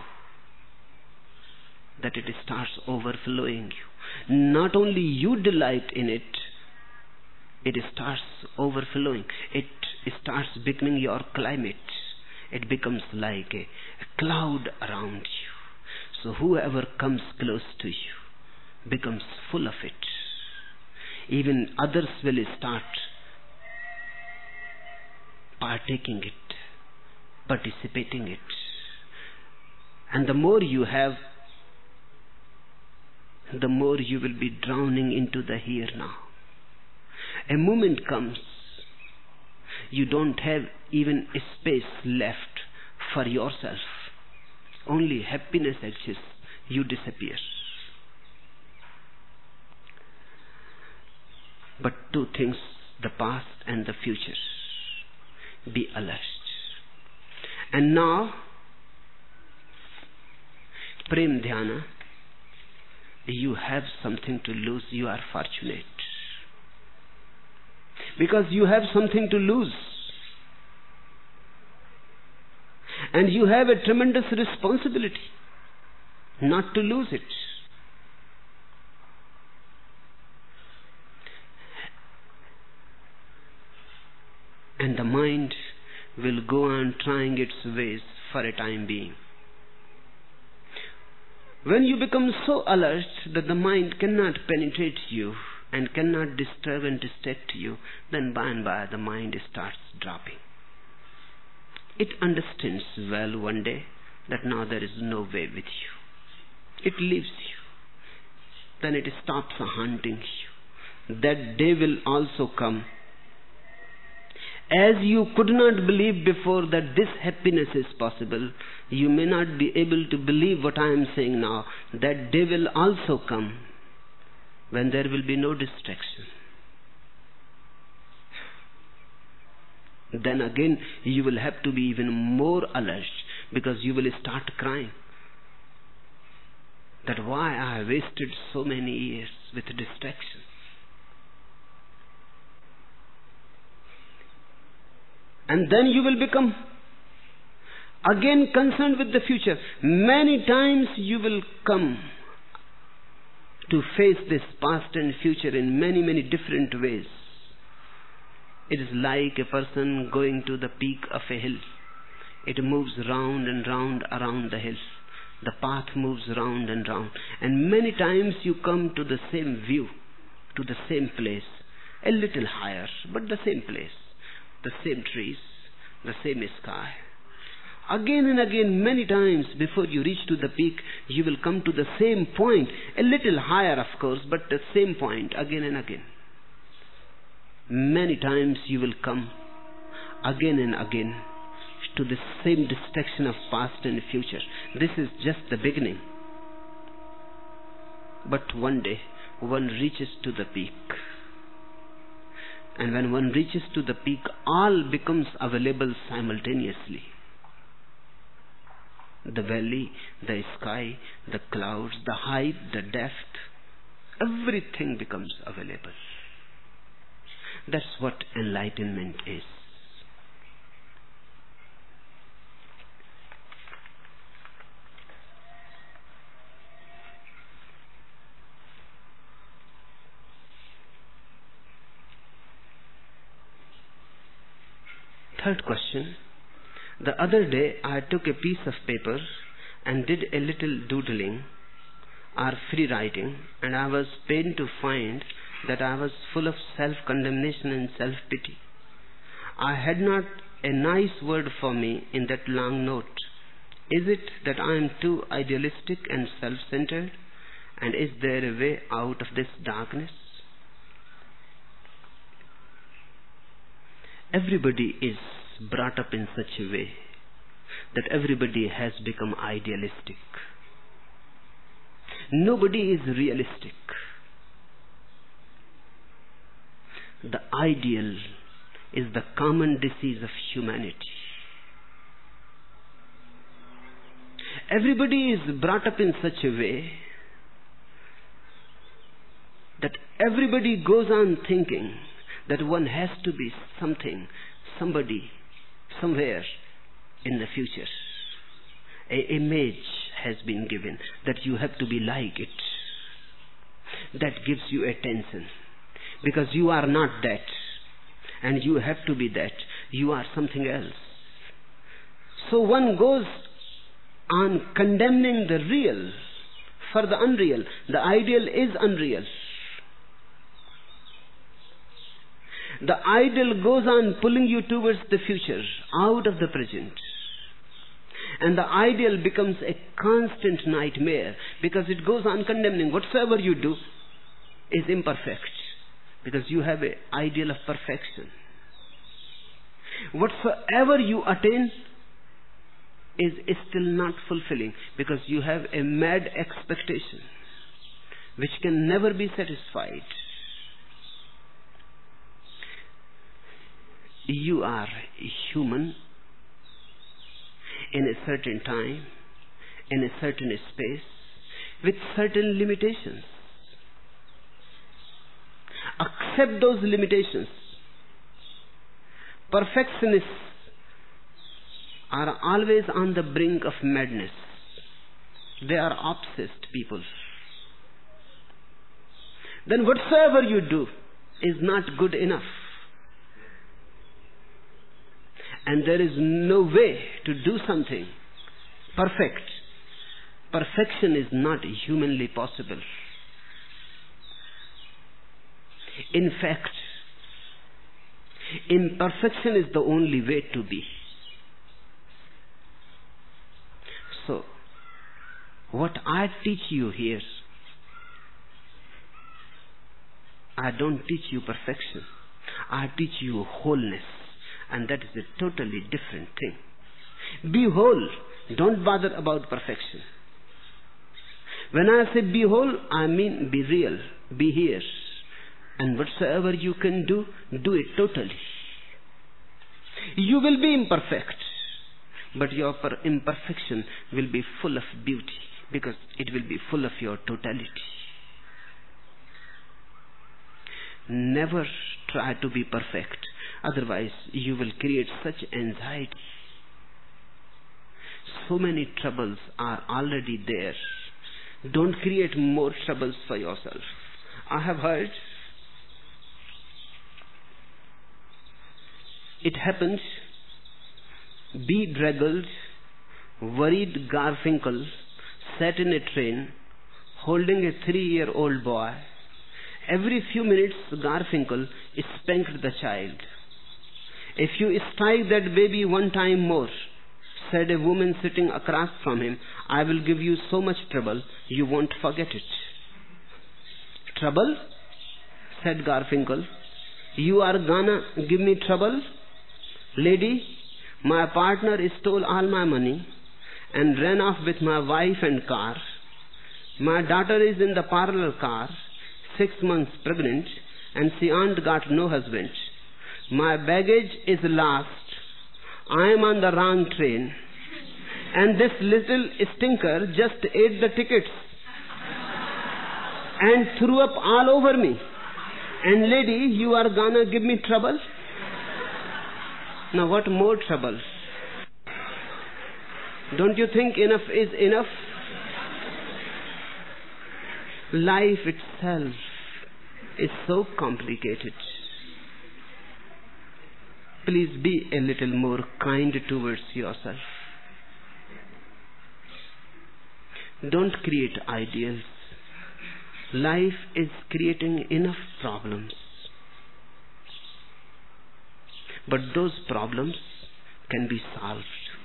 that it starts overflowing you. Not only you delight in it, it starts overflowing. It starts becoming your climate. It becomes like a, a cloud around you. So whoever comes close to you becomes full of it. Even others will start partaking it, participating it. And the more you have, the more you will be drowning into the here now. A moment comes, you don't have even a space left for yourself. Only happiness exists. You disappear. But two things, the past and the future. Be alert. And now, Prem Dhyana, you have something to lose. You are fortunate. Because you have something to lose. And you have a tremendous responsibility not to lose it. And the mind will go on trying its ways for a time being. When you become so alert that the mind cannot penetrate you and cannot disturb and distract you, then by and by the mind starts dropping. It understands well one day that now there is no way with you. It leaves you. Then it stops haunting you. That day will also come. As you could not believe before that this happiness is possible, you may not be able to believe what I am saying now. That day will also come when there will be no distraction. Then again you will have to be even more alert, because you will start crying that why I have wasted so many years with distraction. And then you will become again concerned with the future. Many times you will come to face this past and future in many, many different ways. It is like a person going to the peak of a hill. It moves round and round around the hill. The path moves round and round. And many times you come to the same view, to the same place, a little higher, but the same place. the same trees, the same sky. Again and again, many times before you reach to the peak, you will come to the same point, a little higher of course, but the same point again and again. Many times you will come again and again to the same destruction of past and future. This is just the beginning. But one day, one reaches to the peak. And when one reaches to the peak, all becomes available simultaneously. The valley, the sky, the clouds, the height, the depth, everything becomes available. That's what enlightenment is. Third question. The other day I took a piece of paper and did a little doodling or free writing, and I was pained to find that I was full of self-condemnation and self-pity. I had not a nice word for me in that long note. Is it that I am too idealistic and self-centered? And is there a way out of this darkness? Everybody is brought up in such a way that everybody has become idealistic. Nobody is realistic. The ideal is the common disease of humanity. Everybody is brought up in such a way that everybody goes on thinking that one has to be something, somebody, somewhere in the future. An image has been given that you have to be like it. That gives you attention because you are not that and you have to be that. You are something else. So one goes on condemning the real for the unreal. The ideal is unreal. The ideal goes on pulling you towards the future, out of the present. And the ideal becomes a constant nightmare because it goes on condemning. Whatsoever you do is imperfect because you have an ideal of perfection. Whatsoever you attain is still not fulfilling because you have a mad expectation which can never be satisfied. You are human in a certain time, in a certain space, with certain limitations. Accept those limitations. Perfectionists are always on the brink of madness. They are obsessed people. Then whatsoever you do is not good enough. And there is no way to do something perfect. Perfection is not humanly possible. In fact, imperfection is the only way to be. So, what I teach you here, I don't teach you perfection. I teach you wholeness. And that is a totally different thing. Be whole. Don't bother about perfection. When I say be whole, I mean be real. Be here. And whatsoever you can do, do it totally. You will be imperfect. But your imperfection will be full of beauty because it will be full of your totality. Never try to be perfect. Otherwise, you will create such anxiety. So many troubles are already there. Don't create more troubles for yourself. I have heard it happened. Bedraggled, worried Garfinkel sat in a train holding a three-year-old boy. Every few minutes, Garfinkel spanked the child. If you strike that baby one time more, said a woman sitting across from him, I will give you so much trouble, you won't forget it. Trouble? Said Garfinkel. You are gonna give me trouble? Lady, my partner stole all my money and ran off with my wife and car. My daughter is in the parlor car, six months pregnant, and she ain't got no husband. My baggage is lost. I am on the wrong train. And this little stinker just ate the tickets and threw up all over me. And lady, you are gonna give me trouble? Now what more trouble? Don't you think enough is enough? Life itself is so complicated. Please be a little more kind towards yourself. Don't create ideals. Life is creating enough problems. But those problems can be solved.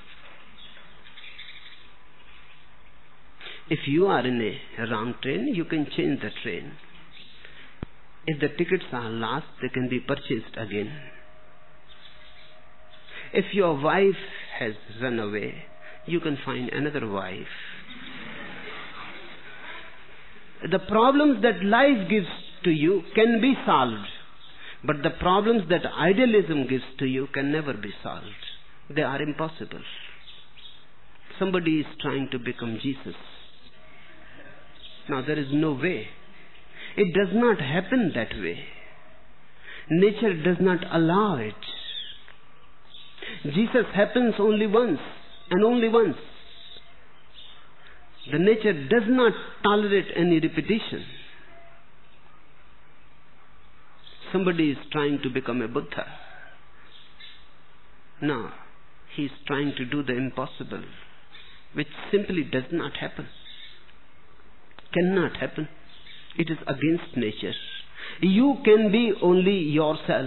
If you are in a wrong train, you can change the train. If the tickets are lost, they can be purchased again. If your wife has run away, you can find another wife. The problems that life gives to you can be solved, but the problems that idealism gives to you can never be solved. They are impossible. Somebody is trying to become Jesus. Now there is no way. It does not happen that way. Nature does not allow it. Jesus happens only once and only once. The nature does not tolerate any repetition. Somebody is trying to become a Buddha. No, he is trying to do the impossible, which simply does not happen. Cannot happen. It is against nature. You can be only yourself.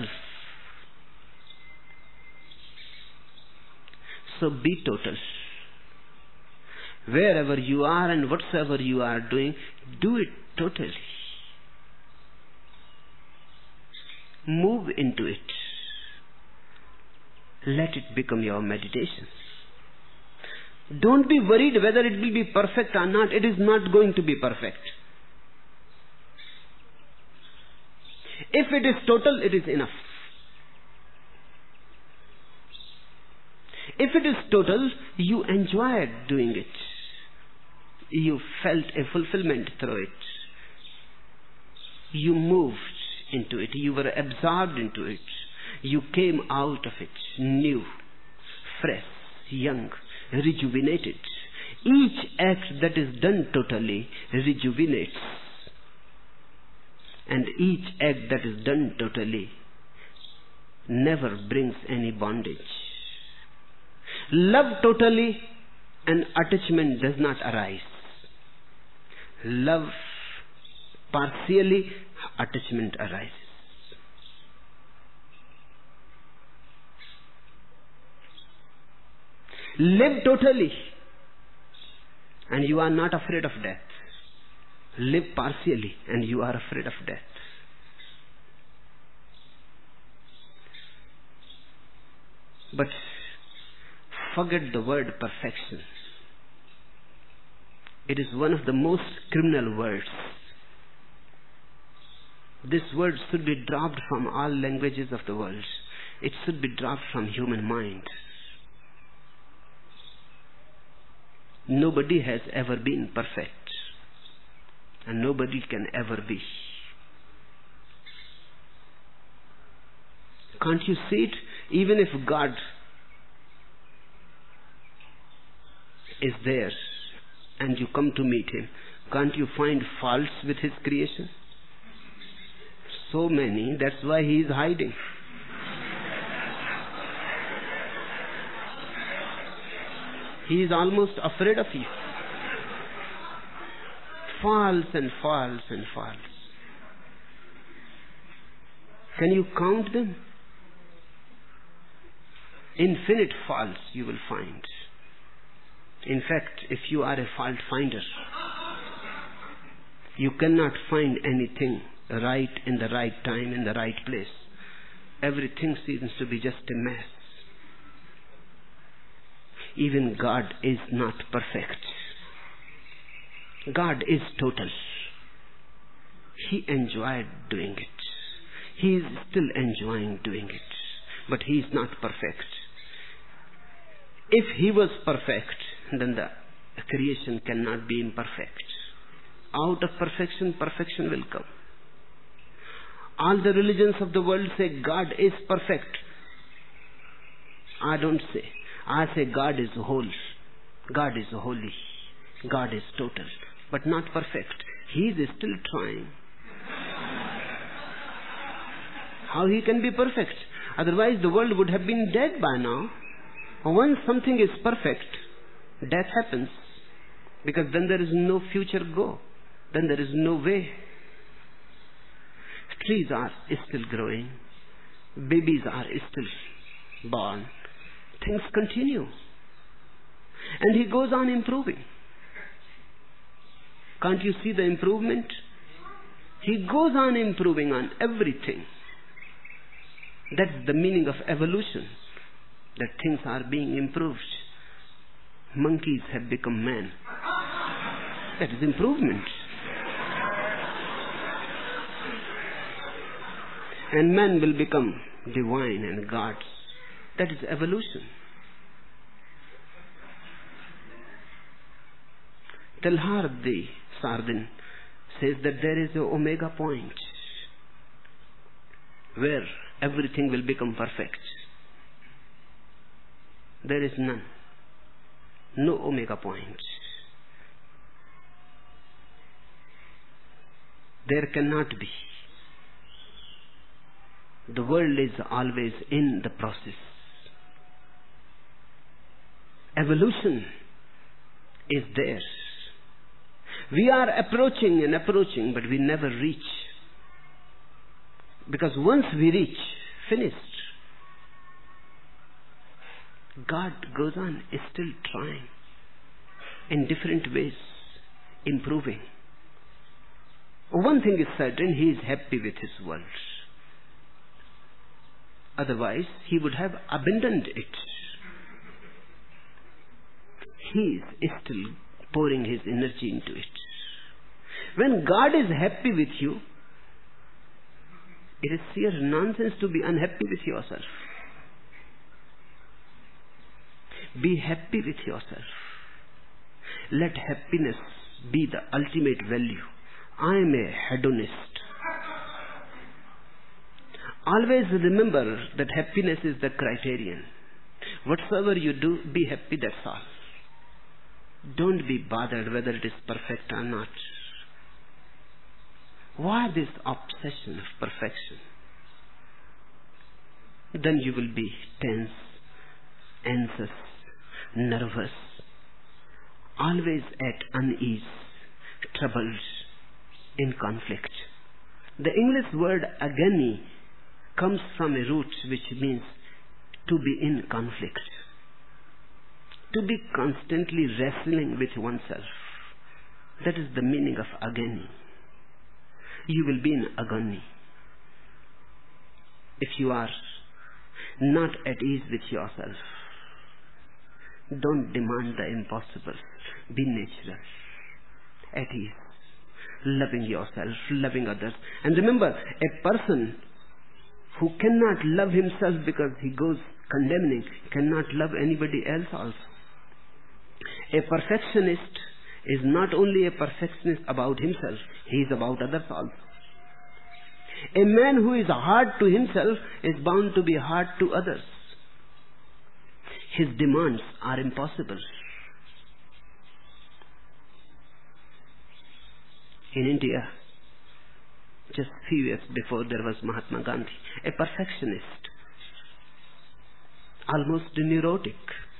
So be total. Wherever you are and whatsoever you are doing, do it totally. Move into it. Let it become your meditation. Don't be worried whether it will be perfect or not. It is not going to be perfect. If it is total, it is enough. If it is total, you enjoyed doing it. You felt a fulfillment through it. You moved into it. You were absorbed into it. You came out of it new, fresh, young, rejuvenated. Each act that is done totally rejuvenates. And each act that is done totally never brings any bondage. Love totally and attachment does not arise. Love partially, attachment arises. Live totally and you are not afraid of death. Live partially and you are afraid of death. But forget the word perfection. It is one of the most criminal words. This word should be dropped from all languages of the world. It should be dropped from human mind. Nobody has ever been perfect. And nobody can ever be. Can't you see it? Even if God is there and you come to meet Him, can't you find faults with His creation? So many, that's why He is hiding. He is almost afraid of you. Faults and faults and faults. Can you count them? Infinite faults you will find. In fact, if you are a fault finder, you cannot find anything right in the right time, in the right place. Everything seems to be just a mess. Even God is not perfect. God is total. He enjoyed doing it. He is still enjoying doing it. But He is not perfect. If He was perfect, then the creation cannot be imperfect. Out of perfection, perfection will come. All the religions of the world say God is perfect. I don't say. I say God is whole. God is holy. God is total. But not perfect. He is still trying. How He can be perfect? Otherwise the world would have been dead by now. Once something is perfect, death happens. Because then there is no future go. Then there is no way. Trees are still growing. Babies are still born. Things continue. And He goes on improving. Can't you see the improvement? He goes on improving on everything. That's the meaning of evolution. That things are being improved. Monkeys have become men. That is improvement. And man will become divine and gods. That is evolution. Teilhard de Chardin says that there is an omega point where everything will become perfect. There is none. No omega point. There cannot be. The world is always in the process. Evolution is there. We are approaching and approaching, but we never reach. Because once we reach, finished. God goes on, is still trying in different ways, improving. One thing is certain, He is happy with His world. Otherwise, He would have abandoned it. He is still pouring His energy into it. When God is happy with you, it is sheer nonsense to be unhappy with yourself. Be happy with yourself. Let happiness be the ultimate value. I am a hedonist. Always remember that happiness is the criterion. Whatsoever you do, be happy, that's all. Don't be bothered whether it is perfect or not. Why this obsession of perfection? Then you will be tense, anxious, nervous, always at unease, troubled, in conflict. The English word agony comes from a root which means to be in conflict, to be constantly wrestling with oneself. That is the meaning of agony. You will be in agony. If you are not at ease with yourself, don't demand the impossible. Be natural, at ease, loving yourself, loving others. And remember, a person who cannot love himself because he goes condemning, cannot love anybody else also. A perfectionist is not only a perfectionist about himself, he is about others also. A man who is hard to himself is bound to be hard to others. His demands are impossible. In India, just few years before, there was Mahatma Gandhi, a perfectionist, almost neurotic.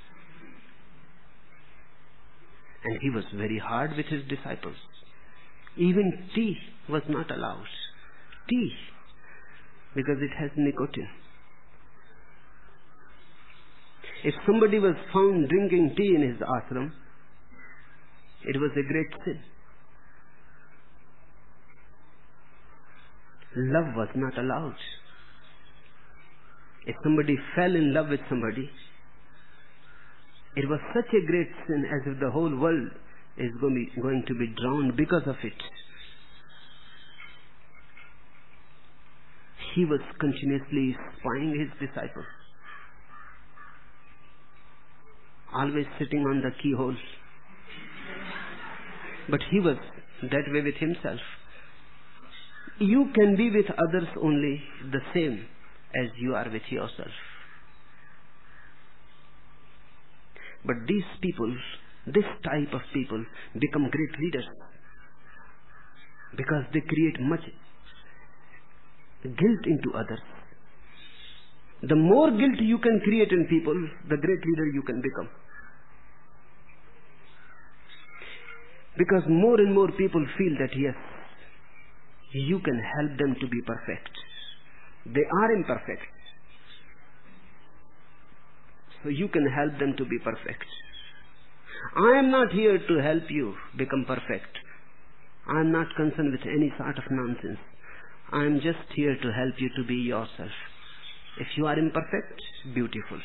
And he was very hard with his disciples. Even tea was not allowed. Tea, because it has nicotine. If somebody was found drinking tea in his ashram, it was a great sin. Love was not allowed. If somebody fell in love with somebody, it was such a great sin as if the whole world is going to be drowned because of it. He was continuously spying his disciples, always sitting on the keyhole. But he was that way with himself. You can be with others only the same as you are with yourself. But these people, this type of people, become great leaders because they create much guilt into others. The more guilt you can create in people, the great leader you can become. Because more and more people feel that yes, you can help them to be perfect. They are imperfect. So you can help them to be perfect. I am not here to help you become perfect. I am not concerned with any sort of nonsense. I am just here to help you to be yourself. If you are imperfect, beautiful.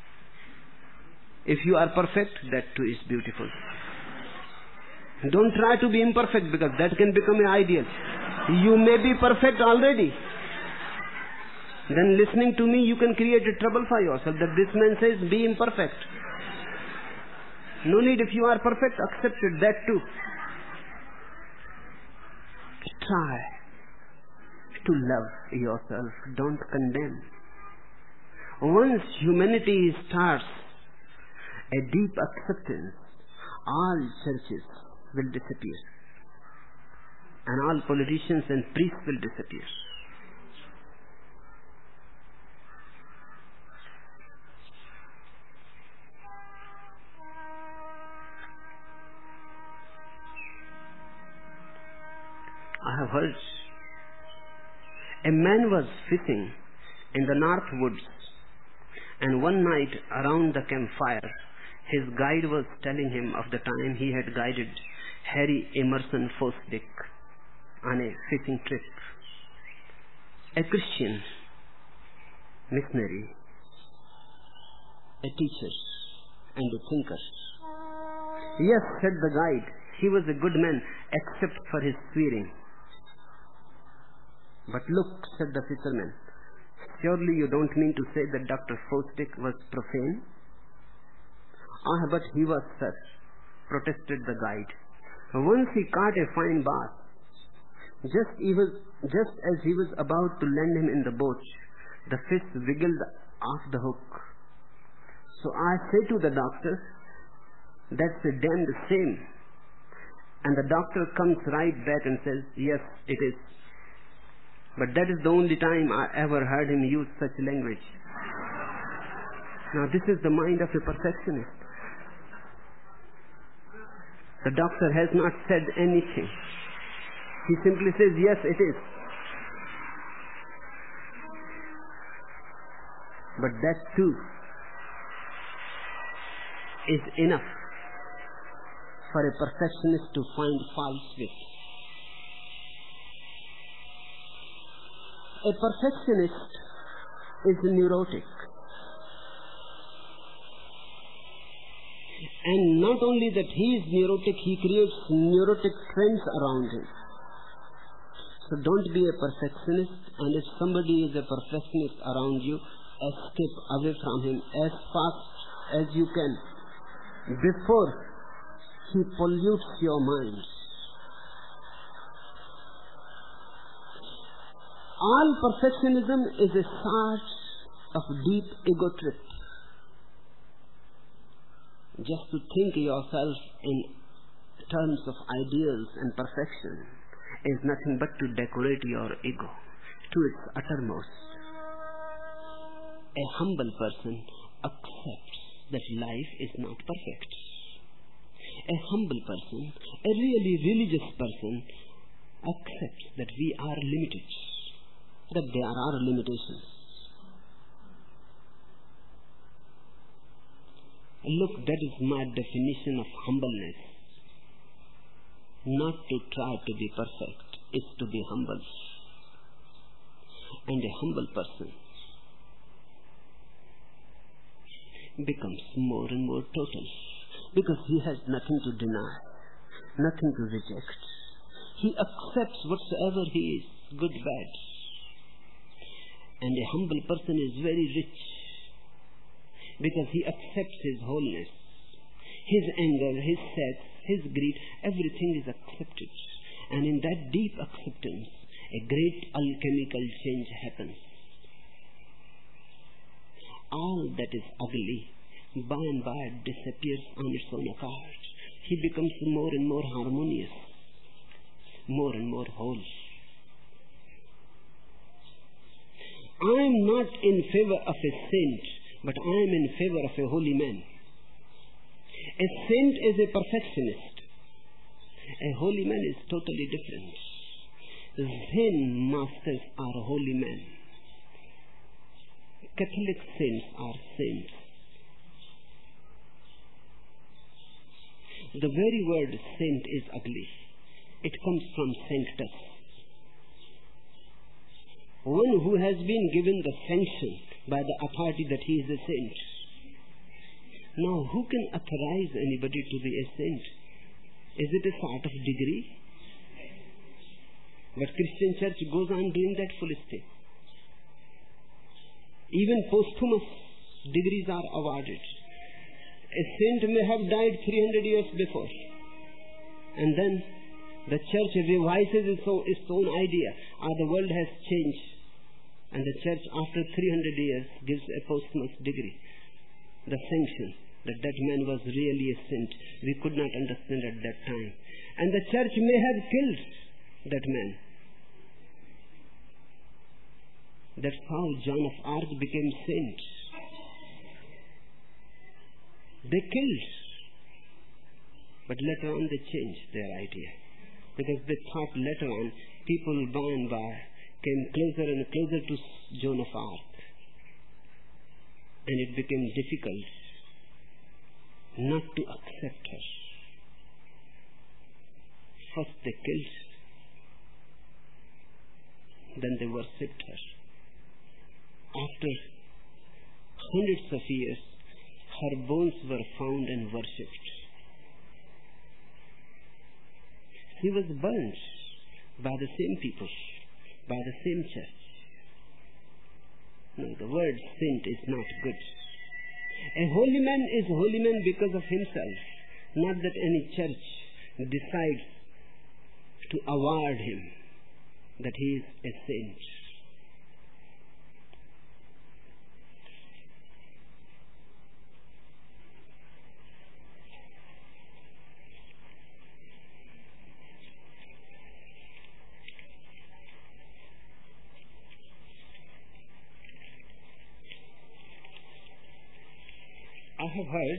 If you are perfect, that too is beautiful. Don't try to be imperfect because that can become an ideal. You may be perfect already. Then listening to me, you can create a trouble for yourself that this man says be imperfect. No need. If you are perfect, accept it, that too. Try to love yourself. Don't condemn. Once humanity starts a deep acceptance, all churches will disappear. And all politicians and priests will disappear. I have heard a man was fishing in the north woods, and one night around the campfire, his guide was telling him of the time he had guided Harry Emerson Fosdick on a fishing trip. A Christian missionary, a teacher, and a thinker. Yes, said the guide, he was a good man except for his swearing. But look, said the fisherman, surely you don't mean to say that Doctor Fosdick was profane? Ah, but he was, sir, protested the guide. Once he caught a fine bass. Just, he was, just as he was about to land him in the boat, the fish wiggled off the hook. So I say to the doctor, that's a damned shame. And the doctor comes right back and says, yes, it is. But that is the only time I ever heard him use such language. Now this is the mind of a perfectionist. The doctor has not said anything. He simply says, yes, it is. But that too is enough for a perfectionist to find faults with. A perfectionist is neurotic. And not only that he is neurotic, he creates neurotic friends around him. So don't be a perfectionist, and if somebody is a perfectionist around you, escape away from him as fast as you can before he pollutes your mind. All perfectionism is a sort of deep ego trip. Just to think yourself in terms of ideals and perfection is nothing but to decorate your ego to its uttermost. A humble person accepts that life is not perfect. A humble person, a really religious person, accepts that we are limited, that there are limitations. Look, that is my definition of humbleness. Not to try to be perfect, is to be humble. And a humble person becomes more and more total, because he has nothing to deny, nothing to reject. He accepts whatsoever he is, good, bad. And a humble person is very rich, because he accepts his wholeness. His anger, his sex, his greed, everything is accepted. And in that deep acceptance, a great alchemical change happens. All that is ugly, by and by, disappears on its own account. He becomes more and more harmonious, more and more whole. I am not in favor of a saint, but I am in favor of a holy man. A saint is a perfectionist. A holy man is totally different. Zen masters are holy men. Catholic saints are saints. The very word saint is ugly. It comes from sanctus. One who has been given the sanction by the authority that he is a saint. Now, who can authorize anybody to be a saint? Is it a sort of degree? But Christian Church goes on doing that foolish thing. Even posthumous degrees are awarded. A saint may have died three hundred years before, and then the church revises its own, its own idea. Ah, the world has changed, and the church after three hundred years gives a posthumous degree, the sanction that that man was really a saint. We could not understand at that time, and the church may have killed that man. That's how John of Arc became saint. They killed, but later on they changed their idea, because they thought later on people by and by came closer and closer to Joan of Arc, and it became difficult not to accept her. First they killed, then they worshipped her. After hundreds of years, her bones were found and worshipped. She was burnt by the same people, by the same church. No, the word saint is not good. A holy man is a holy man because of himself, not that any church decides to award him that he is a saint. I have heard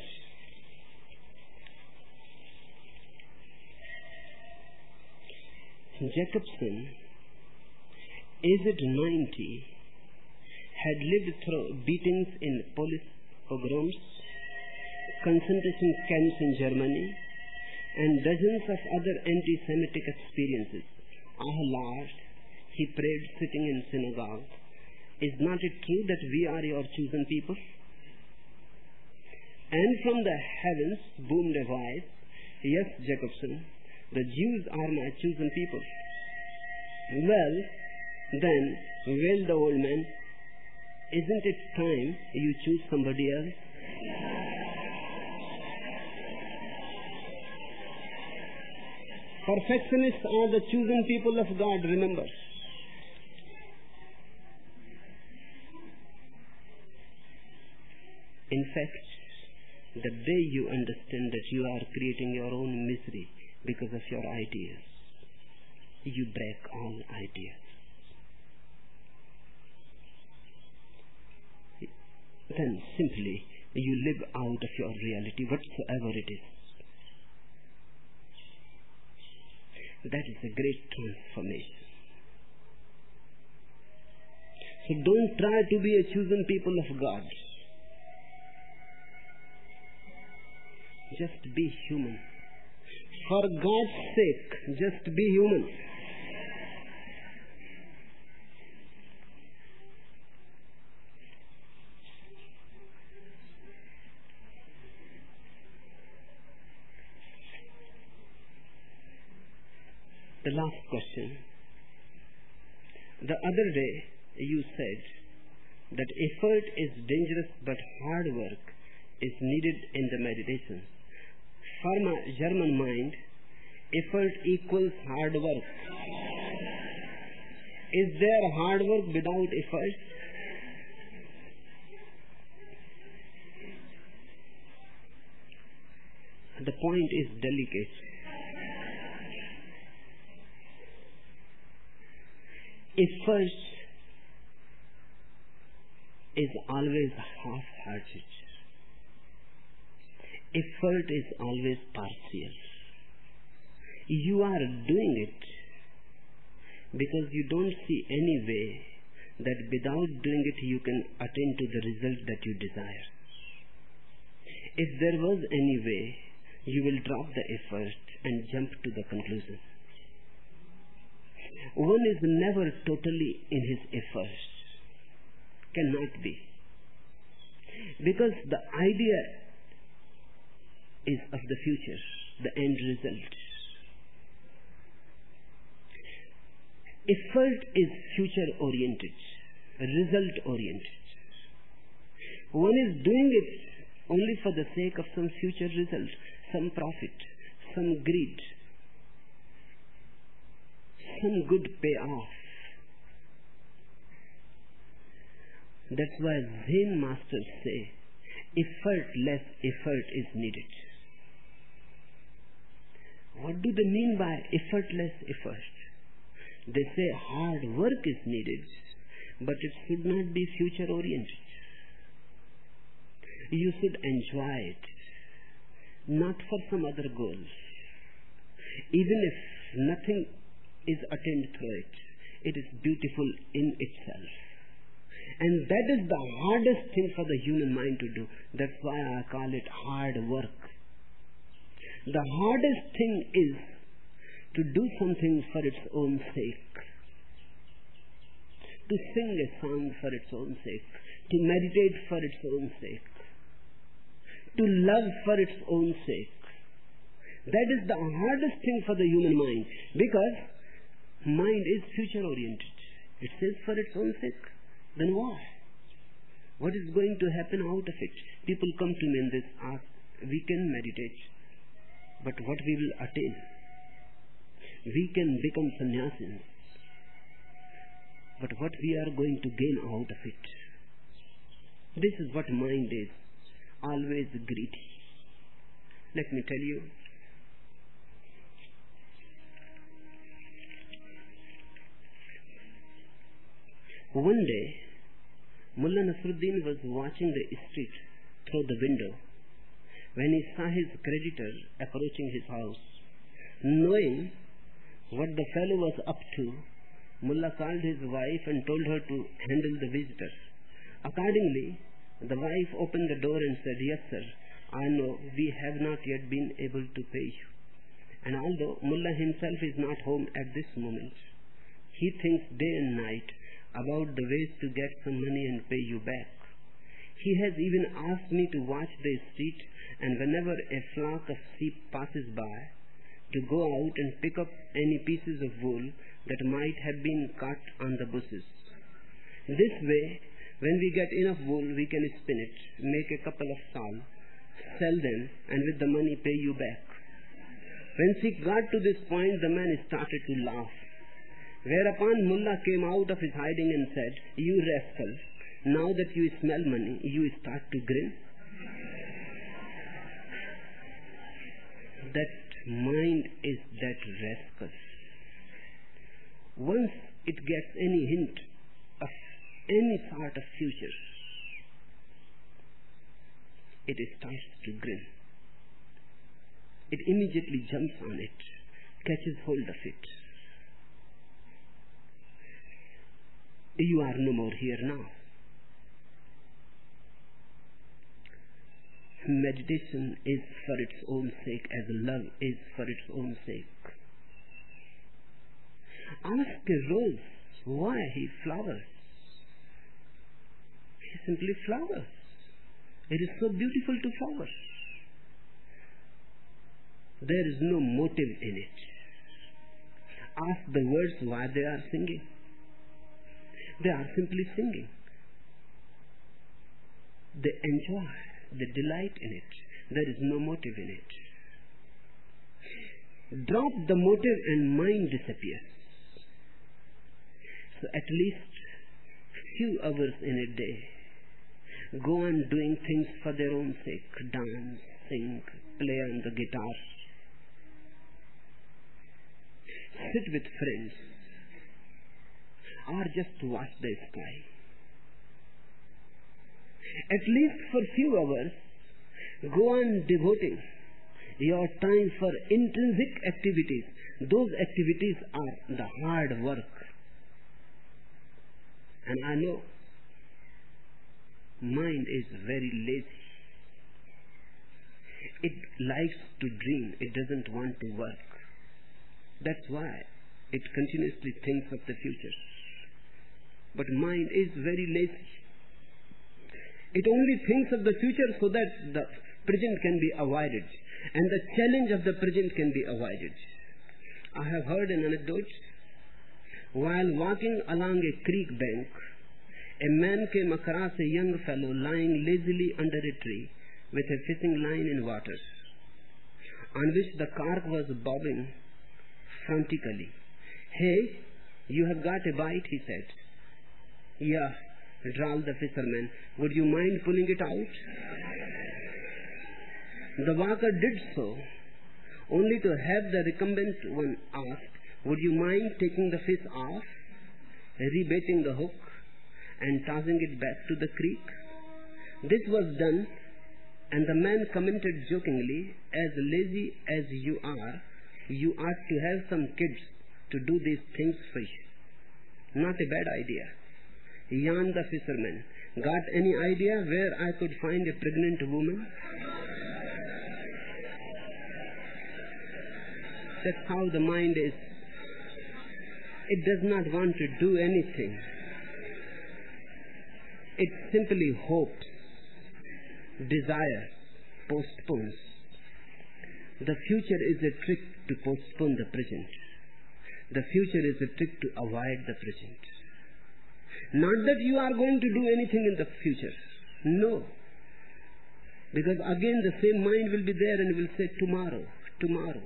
Jacobson, aged ninety, had lived through beatings in police pogroms, concentration camps in Germany, and dozens of other anti-Semitic experiences. Ah, Lord, he prayed sitting in synagogue, is not it true that we are your chosen people? And from the heavens boomed a voice, yes, Jacobson, the Jews are my chosen people. Well, then, wailed the old man, isn't it time you choose somebody else? Perfectionists are the chosen people of God, remember. In fact, the day you understand that you are creating your own misery because of your ideas, you break all ideas. Then simply you live out of your reality, whatsoever it is. That is a great transformation. So don't try to be a chosen people of God. just be human. For God's sake, just be human. The last question. The other day you said that effort is dangerous but hard work is needed in the meditation. For my German mind, effort equals hard work. Is there hard work without effort? The point is delicate. Effort is always half-hearted. Effort is always partial. You are doing it because you don't see any way that without doing it you can attain to the result that you desire. If there was any way, you will drop the effort and jump to the conclusion. One is never totally in his effort. Cannot be. Because the idea is of the future, the end result. Effort is future oriented, result oriented. One is doing it only for the sake of some future result, some profit, some greed, some good payoff. That's why Zen masters say, effortless effort is needed. What do they mean by effortless effort? They say hard work is needed, but it should not be future oriented. You should enjoy it, not for some other goal. Even if nothing is attained through it, it is beautiful in itself. And that is the hardest thing for the human mind to do. That's why I call it hard work. The hardest thing is to do something for its own sake. To sing a song for its own sake. To meditate for its own sake. To love for its own sake. That is the hardest thing for the human mind, because mind is future oriented. It says for its own sake. Then why? What is going to happen out of it? People come to me and they ask, we can meditate, but what we will attain? We can become sannyasis, but what we are going to gain out of it? This is what mind is, always greedy. Let me tell you, one day, Mullah Nasruddin was watching the street through the window when he saw his creditor approaching his house. Knowing what the fellow was up to, Mullah called his wife and told her to handle the visitor. Accordingly, the wife opened the door and said, "Yes, sir, I know we have not yet been able to pay you. And although Mullah himself is not home at this moment, he thinks day and night about the ways to get some money and pay you back. He has even asked me to watch the street, and whenever a flock of sheep passes by, to go out and pick up any pieces of wool that might have been cut on the bushes. This way, when we get enough wool, we can spin it, make a couple of shawls, sell them, and with the money pay you back." When she got to this point, the man started to laugh. Whereupon Mullah came out of his hiding and said, "You rascal, now that you smell money, you start to grin." That mind is that rascal. Once it gets any hint of any sort of future, it starts to grin. It immediately jumps on it, catches hold of it. You are no more here now. meditation is for its own sake as love is for its own sake. Ask a rose why he flowers. He simply flowers. It is so beautiful to flower. There is no motive in it. Ask the birds why they are singing. They are simply singing. They enjoy, they delight in it. There is no motive in it. Drop the motive and mind disappears. So at least few hours in a day, go on doing things for their own sake. Dance, sing, play on the guitar. Sit with friends. Or just watch the sky. At least for few hours, go on devoting your time for intrinsic activities. Those activities are the hard work. And I know mind is very lazy. It likes to dream. It doesn't want to work. That's why it continuously thinks of the future. But mind is very lazy. It only thinks of the future so that the present can be avoided. And the challenge of the present can be avoided. I have heard an anecdote. While walking along a creek bank, a man came across a young fellow lying lazily under a tree with a fishing line in water, on which the carp was bobbing frantically. "Hey, you have got a bite," he said. "Yeah," drawled the fisherman. "Would you mind pulling it out?" The walker did so, only to have the recumbent one ask, "Would you mind taking the fish off, rebaiting the hook, and tossing it back to the creek?" This was done, and the man commented jokingly, "As lazy as you are, you ought to have some kids to do these things for you." "Not a bad idea," yawned the fisherman. "Got any idea where I could find a pregnant woman?" That's how the mind is. It does not want to do anything. It simply hopes, desires, postpones. The future is a trick to postpone the present. The future is a trick to avoid the present. Not that you are going to do anything in the future. No. Because again the same mind will be there and will say, tomorrow, tomorrow.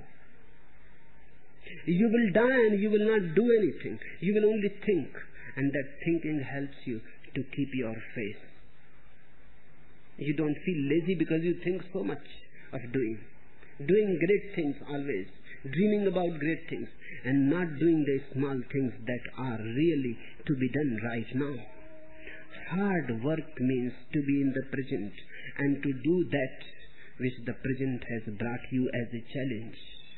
You will die and you will not do anything. You will only think. And that thinking helps you to keep your faith. You don't feel lazy because you think so much of doing. Doing great things always. Dreaming about great things. And not doing the small things that are really to be done right now. Hard work means to be in the present and to do that which the present has brought you as a challenge.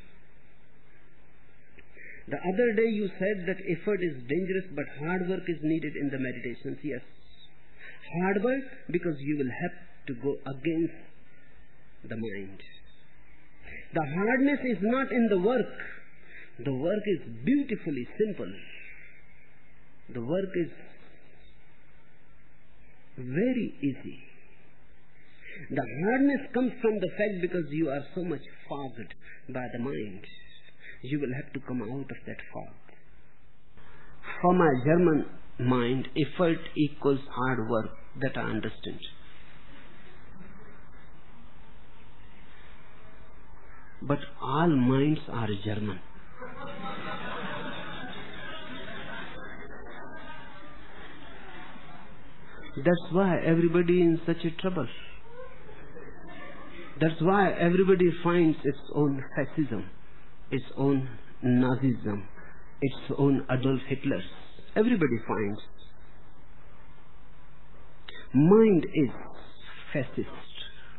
The other day you said that effort is dangerous but hard work is needed in the meditations. Yes. Hard work because you will have to go against the mind. The hardness is not in the work. The work is beautifully simple. The work is very easy. The hardness comes from the fact because you are so much fogged by the mind. You will have to come out of that fog. For my German mind, effort equals hard work. That I understand. But all minds are German. That's why everybody in such a trouble. That's why everybody finds its own fascism, its own Nazism, its own Adolf Hitlers. Everybody finds. Mind is fascist.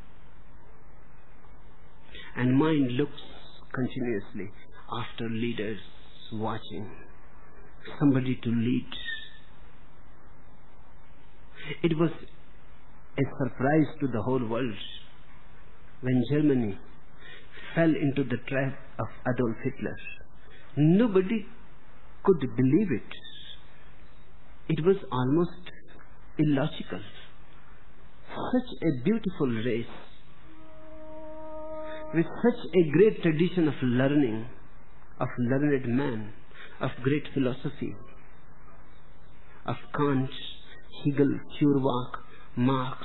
And mind looks continuously after leaders, watching somebody to lead. It was a surprise to the whole world when Germany fell into the trap of Adolf Hitler, nobody could believe it. It was almost illogical. Such a beautiful race, with such a great tradition of learning, of learned man, of great philosophy, of Kant, Hegel, Feuerbach, Marx,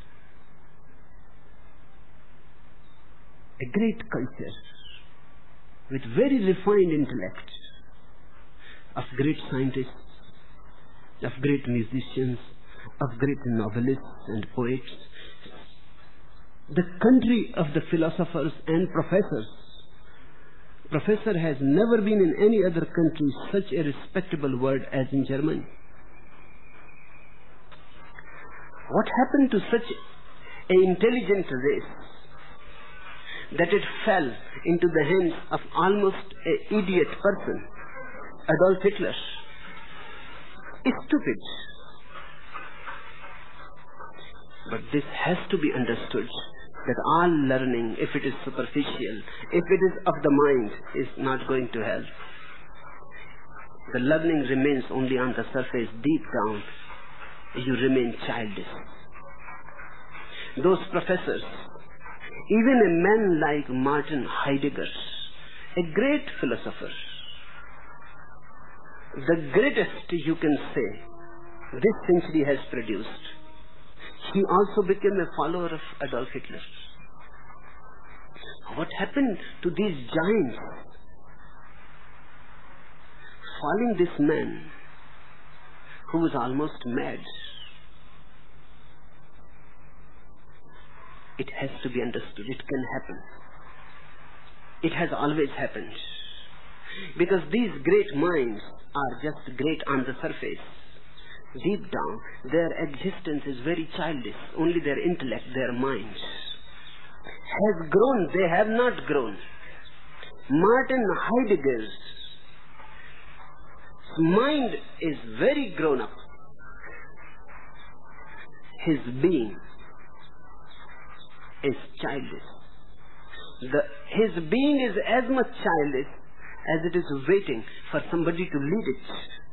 a great culture with very refined intellect, of great scientists, of great musicians, of great novelists and poets, the country of the philosophers and professors. Professor has never been in any other country such a respectable word as in Germany. What happened to such an intelligent race that it fell into the hands of almost an idiot person, Adolf Hitler? Stupid. But this has to be understood, that all learning, if it is superficial, if it is of the mind, is not going to help. The learning remains only on the surface. Deep down, you remain childish. Those professors, even a man like Martin Heidegger, a great philosopher, the greatest you can say this century has produced, he also became a follower of Adolf Hitler. What happened to these giants? Following this man who was almost mad. It has to be understood. It can happen. It has always happened. Because these great minds are just great on the surface. Deep down, their existence is very childish. Only their intellect, their mind has grown. They have not grown. Martin Heidegger's mind is very grown up. His being is childish. The, his being is as much childish as it is waiting for somebody to lead it.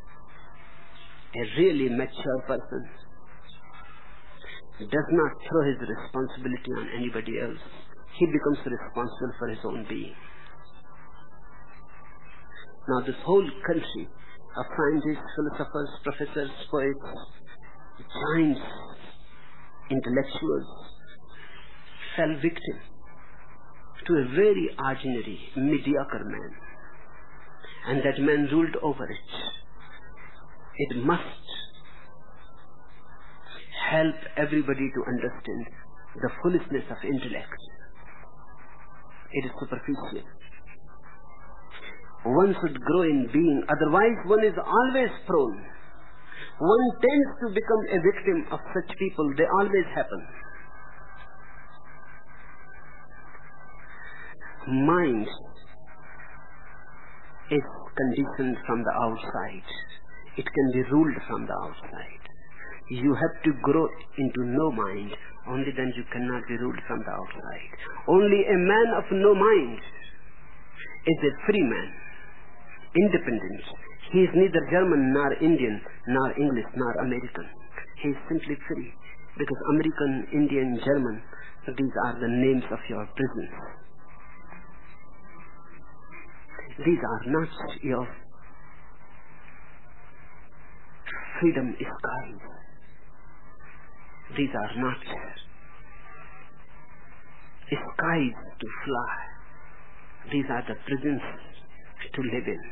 A really mature person does not throw his responsibility on anybody else. He becomes responsible for his own being. Now this whole country of scientists, philosophers, professors, poets, giants, intellectuals, fell victim to a very ordinary, mediocre man. And that man ruled over it. It must help everybody to understand the foolishness of intellect. It is superficial. One should grow in being, otherwise one is always prone. One tends to become a victim of such people. They always happen. Mind is conditioned from the outside. It can be ruled from the outside. You have to grow into no mind. Only then you cannot be ruled from the outside. Only a man of no mind is a free man, independent. He is neither German nor Indian nor English nor American. He is simply free, because American, Indian, German, these are the names of your prisons. These are not your freedom skies. These are not skies to fly. These are the prisons to live in.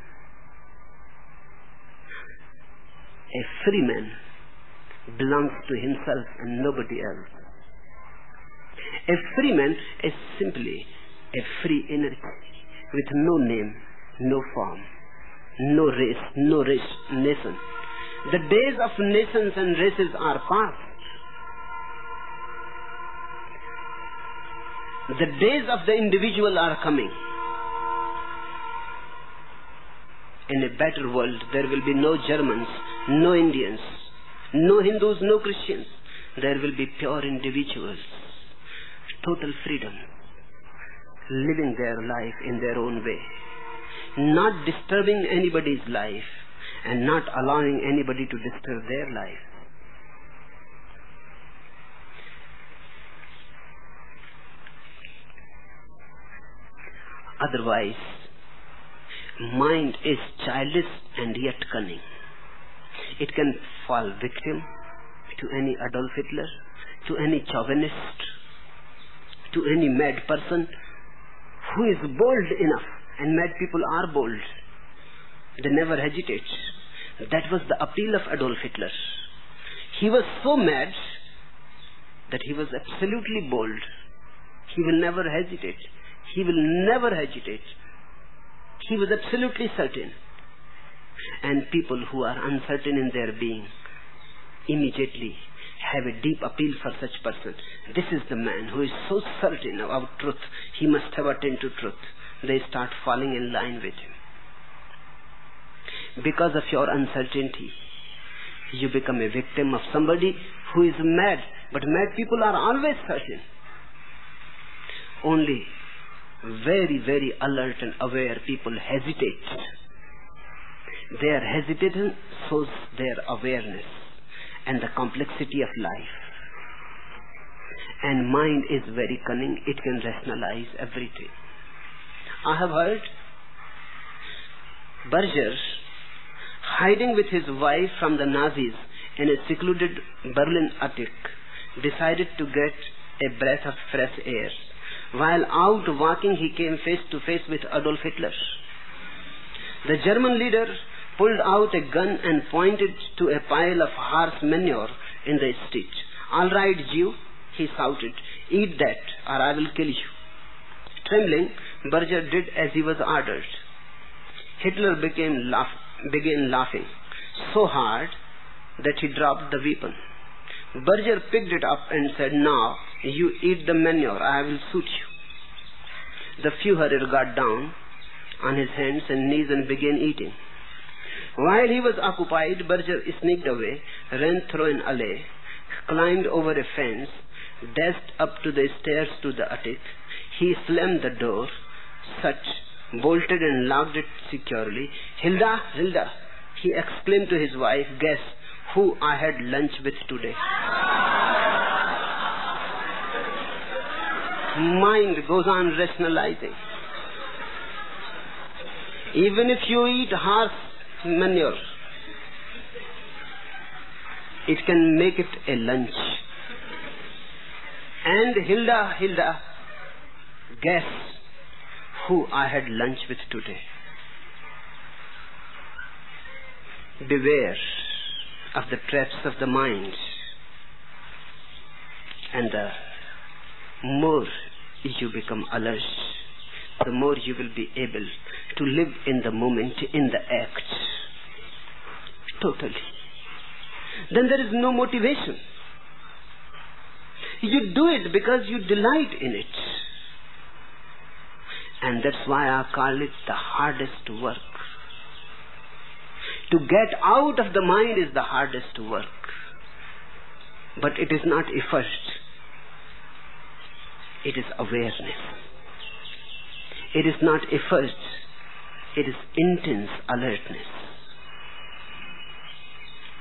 A free man belongs to himself and nobody else. A free man is simply a free entity with no name, no form, no race, no race, nation. The days of nations and races are past. The days of the individual are coming. In a better world, there will be no Germans, no Indians, no Hindus, no Christians. There will be pure individuals, total freedom, living their life in their own way, not disturbing anybody's life and not allowing anybody to disturb their life. Otherwise, mind is childish and yet cunning. It can fall victim to any Adolf Hitler, to any chauvinist, to any mad person who is bold enough, and mad people are bold. They never hesitate. That was the appeal of Adolf Hitler. He was so mad that he was absolutely bold. He will never hesitate. He will never hesitate. He was absolutely certain. And people who are uncertain in their being immediately have a deep appeal for such person. This is the man who is so certain about truth. He must have attained to truth. They start falling in line with him. Because of your uncertainty, you become a victim of somebody who is mad. But mad people are always certain. Only very, very alert and aware people hesitate. Their hesitation shows their awareness and the complexity of life. And mind is very cunning. It can rationalize everything. I have heard Berger, hiding with his wife from the Nazis in a secluded Berlin attic, decided to get a breath of fresh air. While out walking, he came face to face with Adolf Hitler. The German leader pulled out a gun and pointed to a pile of horse manure in the street. "All right, Jew," he shouted, "eat that or I will kill you." Trembling, Berger did as he was ordered. Hitler became laugh, began laughing so hard that he dropped the weapon. Berger picked it up and said, "Now you eat the manure, I will shoot you." The Führer got down on his hands and knees and began eating. While he was occupied, Berger sneaked away, ran through an alley, climbed over a fence, dashed up to the stairs to the attic. He slammed the door shut, bolted and locked it securely. "Hilda, Hilda," he exclaimed to his wife, "guess who I had lunch with today." Mind goes on rationalizing. Even if you eat horse manure, it can make it a lunch. And Hilda, Hilda, guess who I had lunch with today. Beware of the traps of the mind. And the more you become alert, the more you will be able to live in the moment, in the act. Totally. Then there is no motivation. You do it because you delight in it. And that's why I call it the hardest work. To get out of the mind is the hardest work. But it is not effort. It is awareness. It is not effort. It is intense alertness.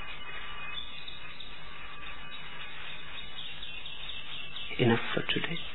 Enough for today.